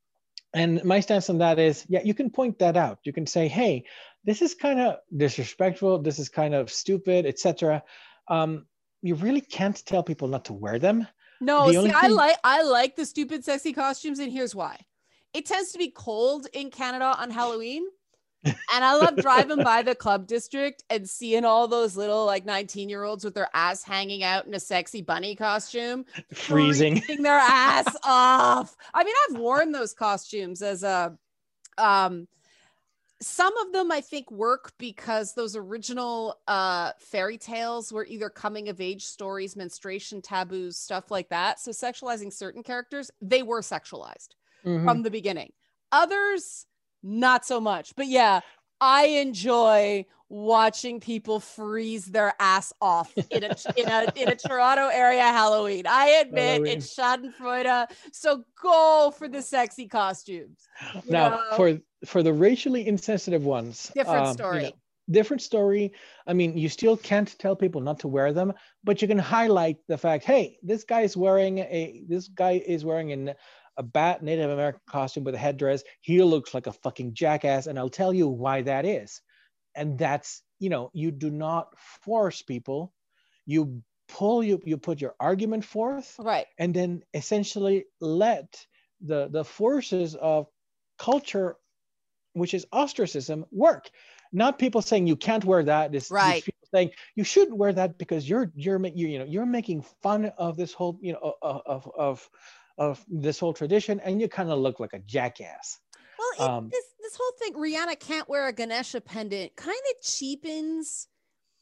and my stance on that is, yeah, you can point that out. You can say, hey, this is kind of disrespectful. This is kind of stupid, et cetera. Um, you really can't tell people not to wear them. No, the see, thing- I like I like the stupid, sexy costumes, and here's why. It tends to be cold in Canada on Halloween. And I love driving by the club district and seeing all those little like nineteen year olds with their ass hanging out in a sexy bunny costume, freezing, freezing their ass off. I mean, I've worn those costumes as a, um, some of them I think work because those original uh, fairy tales were either coming of age stories, menstruation taboos, stuff like that. So sexualizing certain characters, they were sexualized mm-hmm. from the beginning. Others, not so much. But yeah, I enjoy watching people freeze their ass off in a in a in a Toronto area Halloween. I admit Halloween. It's Schadenfreude. So go for the sexy costumes. Now, know? for for the racially insensitive ones, different um, story. You know, different story. I mean, you still can't tell people not to wear them, but you can highlight the fact, hey, this guy is wearing a this guy is wearing an a bat Native American costume with a headdress. He looks like a fucking jackass. And I'll tell you why that is. And that's, you know, you do not force people. You pull, you, you put your argument forth. Right. And then essentially let the, the forces of culture, which is ostracism, work. Not people saying you can't wear that. This, right. People saying you shouldn't wear that because you're, you're, you you know, you're making fun of this whole, you know, of, of, of of this whole tradition, and you kind of look like a jackass. Well, it, um, this this whole thing, Rihanna can't wear a Ganesha pendant, kind of cheapens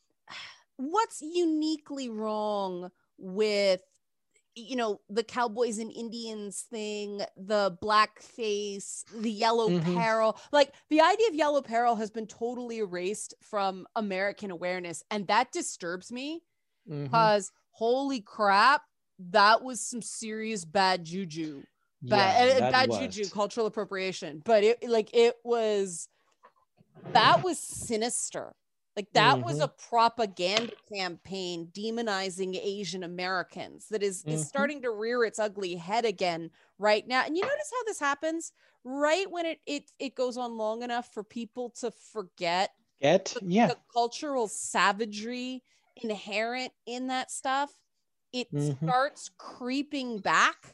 what's uniquely wrong with, you know, the cowboys and Indians thing, the blackface, the yellow mm-hmm. peril. Like the idea of yellow peril has been totally erased from American awareness, and that disturbs me because mm-hmm. holy crap, that was some serious bad juju, bad, yeah, bad was. juju, cultural appropriation. But it like it was, that was sinister. Like that mm-hmm. was a propaganda campaign demonizing Asian Americans that is, mm-hmm. is starting to rear its ugly head again right now. And you notice how this happens right when it it it goes on long enough for people to forget Get, the, yeah. the cultural savagery inherent in that stuff. It mm-hmm. starts creeping back.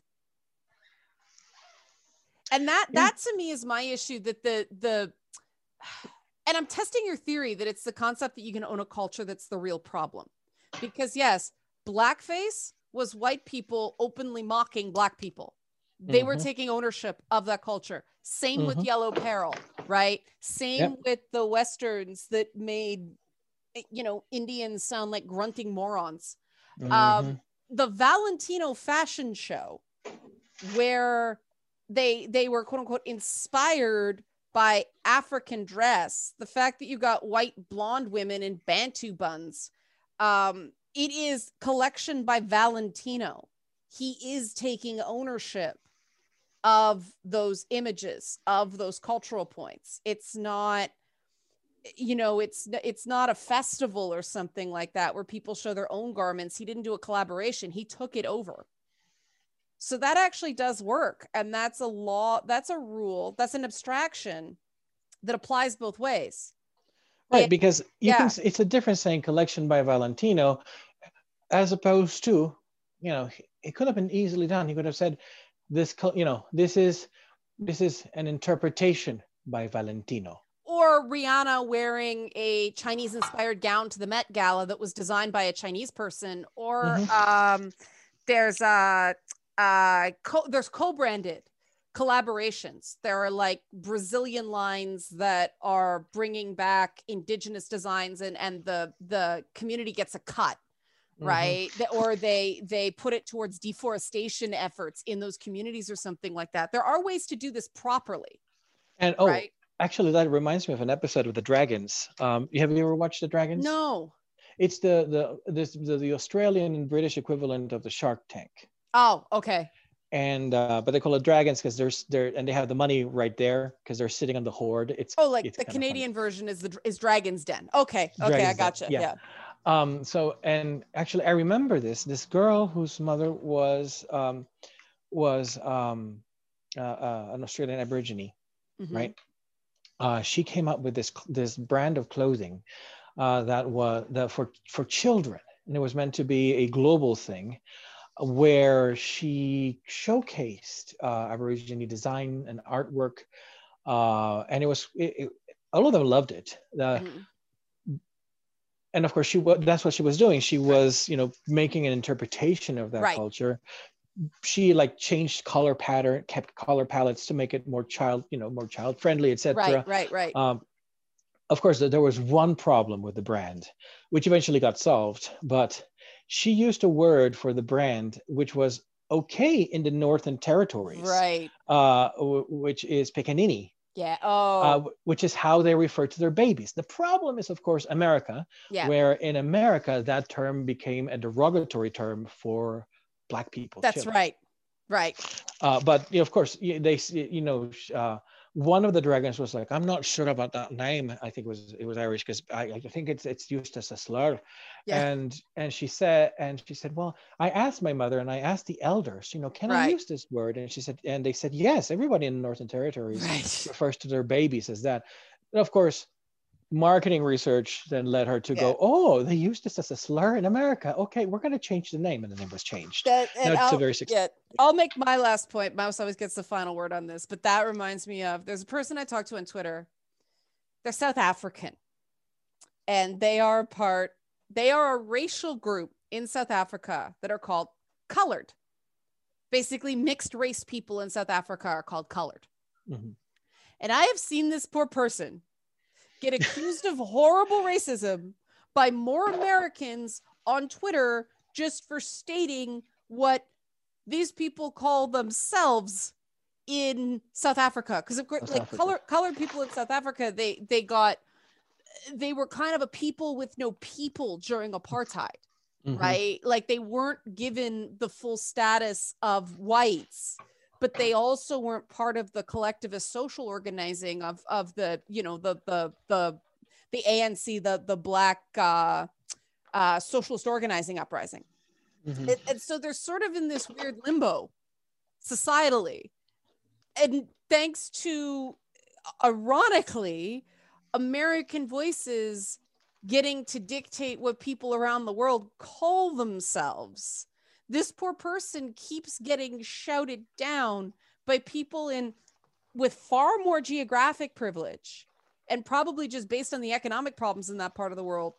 And that yeah. that to me is my issue, that the the and I'm testing your theory that it's the concept that you can own a culture that's the real problem. Because yes, blackface was white people openly mocking black people. They mm-hmm. were taking ownership of that culture. Same mm-hmm. with yellow peril, right? Same yep. with the Westerns that made, you know, Indians sound like grunting morons. Mm-hmm. Um, the Valentino fashion show, where they they were quote unquote inspired by African dress, the fact that you got white blonde women in Bantu buns, um, it is collection by Valentino. He is taking ownership of those images, of those cultural points. It's not, you know, it's it's not a festival or something like that where people show their own garments. He didn't do a collaboration. He took it over. So that actually does work. And that's a law, that's a rule, that's an abstraction that applies both ways. Right, And, because you yeah. can, it's a difference saying collection by Valentino as opposed to, you know, it could have been easily done. He could have said this, you know, this is, this is an interpretation by Valentino. Or Rihanna wearing a Chinese inspired gown to the Met Gala that was designed by a Chinese person. Or mm-hmm. um, there's a, uh, co- there's co-branded collaborations. There are like Brazilian lines that are bringing back indigenous designs, and, and the, the community gets a cut, right? Mm-hmm. Or they, they put it towards deforestation efforts in those communities or something like that. There are ways to do this properly. And, oh, right? Actually, that reminds me of an episode of The Dragons. Um, have you ever watched The Dragons? No. It's the the the, the, the Australian and British equivalent of the Shark Tank. Oh, okay. And uh, but they call it Dragons because there's there and they have the money right there because they're sitting on the hoard. It's oh, like it's the Canadian version is the is Dragon's Den. Okay, okay, Dragon's I gotcha. Den. Yeah. yeah. Um. So and actually, I remember this this girl whose mother was um was um uh, uh, an Australian Aborigine, mm-hmm. right? Uh, she came up with this this brand of clothing uh, that was that for for children, and it was meant to be a global thing, where she showcased uh, Aborigine design and artwork, uh, and it was it, it, all of them loved it. Uh, mm-hmm. And of course, she that's what she was doing. She was you know making an interpretation of that right. culture. She like changed color pattern, kept color palettes to make it more child, you know, more child friendly, et cetera. Right, right, right. Um, of course, there was one problem with the brand, which eventually got solved. But she used a word for the brand which was okay in the Northern Territories, right? Uh, w- which is Pekanini. Yeah. Oh. Uh, which is how they refer to their babies. The problem is, of course, America, yeah. where in America that term became a derogatory term for Black people. That's children. right, right. Uh, but you know, of course, they, you know, uh, one of the dragons was like, "I'm not sure about that name. I think it was it was Irish because I, I think it's it's used as a slur." Yeah. And and she said, and she said, "Well, I asked my mother and I asked the elders, you know, can right. I use this word?" And she said, and they said, "Yes, everybody in the Northern Territories right. refers to their babies as that." And of course, marketing research then led her to yeah. go, oh, they used this as a slur in America. Okay, we're going to change the name. And the name was changed. That, and I'll, very yeah, I'll make my last point. Mouse always gets the final word on this, but that reminds me of, there's a person I talked to on Twitter. They're South African. And they are part, they are a racial group in South Africa that are called colored. Basically, mixed race people in South Africa are called colored. Mm-hmm. And I have seen this poor person get accused of horrible racism by more Americans on Twitter just for stating what these people call themselves in South Africa. Because of course, like color, colored people in South Africa, they they got they were kind of a people with no people during apartheid, mm-hmm. right? Like they weren't given the full status of whites, but they also weren't part of the collectivist social organizing of, of the, you know, the, the, the, the A N C, the, the Black uh, uh, socialist organizing uprising. Mm-hmm. And, and so they're sort of in this weird limbo societally. And thanks to, ironically, American voices getting to dictate what people around the world call themselves, this poor person keeps getting shouted down by people in with far more geographic privilege, and probably just based on the economic problems in that part of the world,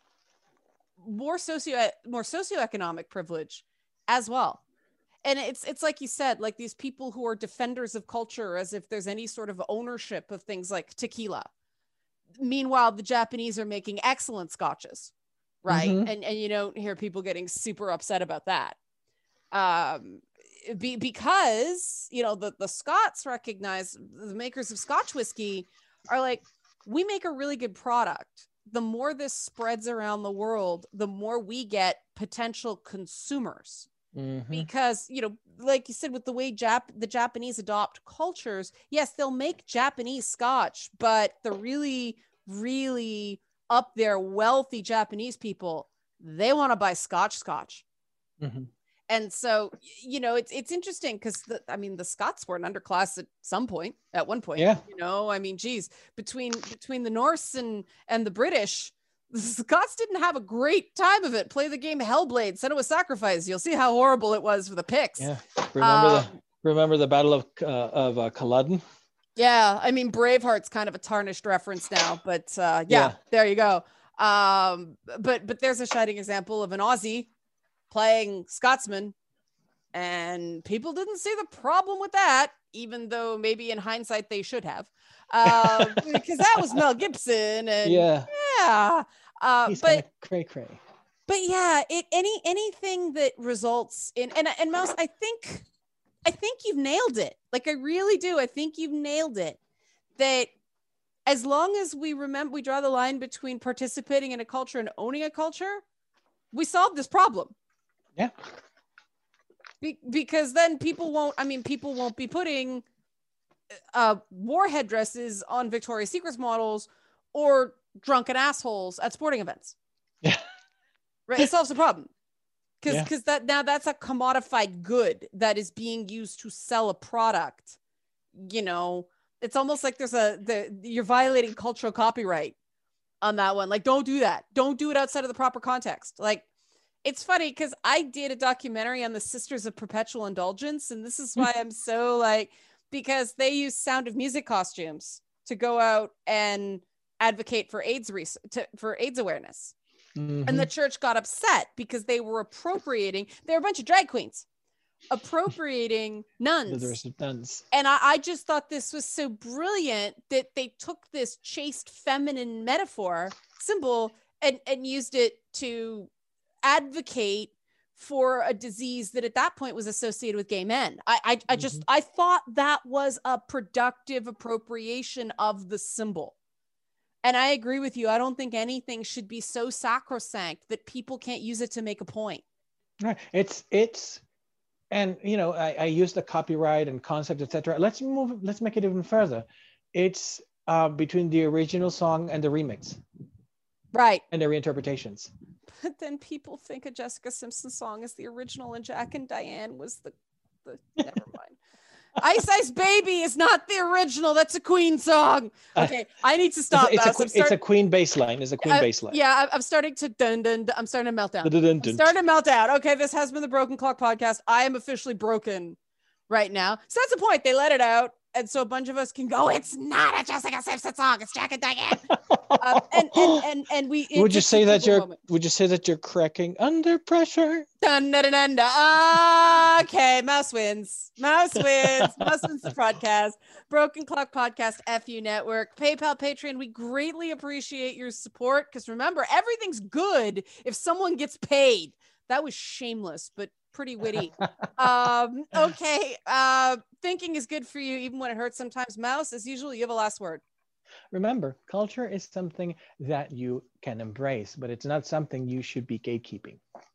more socio more socioeconomic privilege as well. And it's it's like you said, like these people who are defenders of culture, as if there's any sort of ownership of things like tequila. Meanwhile, the Japanese are making excellent scotches, right? Mm-hmm. And and you don't hear people getting super upset about that. Um, be, because, you know, the, the Scots recognize, the makers of Scotch whiskey are like, we make a really good product. The more this spreads around the world, the more we get potential consumers. Mm-hmm. Because, you know, like you said, with the way Jap- the Japanese adopt cultures, yes, they'll make Japanese Scotch, but the really, really up there wealthy Japanese people, they want to buy Scotch Scotch. Mm-hmm. And so, you know, it's it's interesting because, I mean, the Scots were an underclass at some point, at one point. Yeah. You know, I mean, geez, between between the Norse and, and the British, the Scots didn't have a great time of it. Play the game Hellblade, Senua Sacrifice. You'll see how horrible it was for the Picts. Yeah. Remember um, the remember the Battle of uh, of uh, Culloden? Yeah. I mean, Braveheart's kind of a tarnished reference now, but uh, yeah, yeah, there you go. Um, but but there's a shining example of an Aussie playing Scotsman, and people didn't see the problem with that, even though maybe in hindsight they should have, uh, because that was Mel Gibson, and yeah, yeah, uh, he's but cray cray. But yeah, it any anything that results in and and Mouse, I think, I think you've nailed it. Like I really do. I think you've nailed it. That as long as we remember, we draw the line between participating in a culture and owning a culture, we solve this problem. Yeah. Be- because then people won't, I mean, people won't be putting uh, war headdresses on Victoria's Secret models or drunken assholes at sporting events. Yeah. Right. It solves the problem. Because because yeah. that now that's a commodified good that is being used to sell a product. You know, it's almost like there's a, the you're violating cultural copyright on that one. Like, don't do that. Don't do it outside of the proper context. Like, it's funny because I did a documentary on the Sisters of Perpetual Indulgence. And this is why I'm so like, because they use Sound of Music costumes to go out and advocate for AIDS res- to, for AIDS awareness. Mm-hmm. And the church got upset because they were appropriating, they were a bunch of drag queens appropriating nuns. The rest of nuns. And I, I just thought this was so brilliant that they took this chaste feminine metaphor symbol and, and used it to advocate for a disease that at that point was associated with gay men. I, I, I just, mm-hmm. I thought that was a productive appropriation of the symbol. And I agree with you. I don't think anything should be so sacrosanct that people can't use it to make a point. Right. It's, it's, and, you know, I, I use the copyright and concept, et cetera. Let's move, let's make it even further. It's uh, between the original song and the remix. Right. And their reinterpretations. But then people think a Jessica Simpson song is the original and Jack and Diane was the, the never mind. Ice Ice Baby is not the original. That's a Queen song. Okay, I need to stop. It's, it's, a, start- it's a Queen bass line. It's a Queen uh, bass line. Yeah, I'm starting to dun dun. dun I'm starting to melt down. Dun, dun, dun. I'm starting to melt down. Okay, this has been the Broken Clock Podcast. I am officially broken right now. So that's the point. They let it out, and so a bunch of us can go. It's not a Jessica Simpson song. It's Jack and Diane. uh, and, and and and we. Would you say that you're? Moment. Would you say that you're cracking under pressure? Dun, dun, dun, dun. Okay, Mouse wins. Mouse wins. Mouse wins the podcast. Broken Clock Podcast, F U Network, PayPal, Patreon. We greatly appreciate your support because remember, everything's good if someone gets paid. That was shameless, but pretty witty. um, okay. Uh, thinking is good for you, even when it hurts sometimes. Mouse, as usual, you have a last word. Remember, culture is something that you can embrace, but it's not something you should be gatekeeping.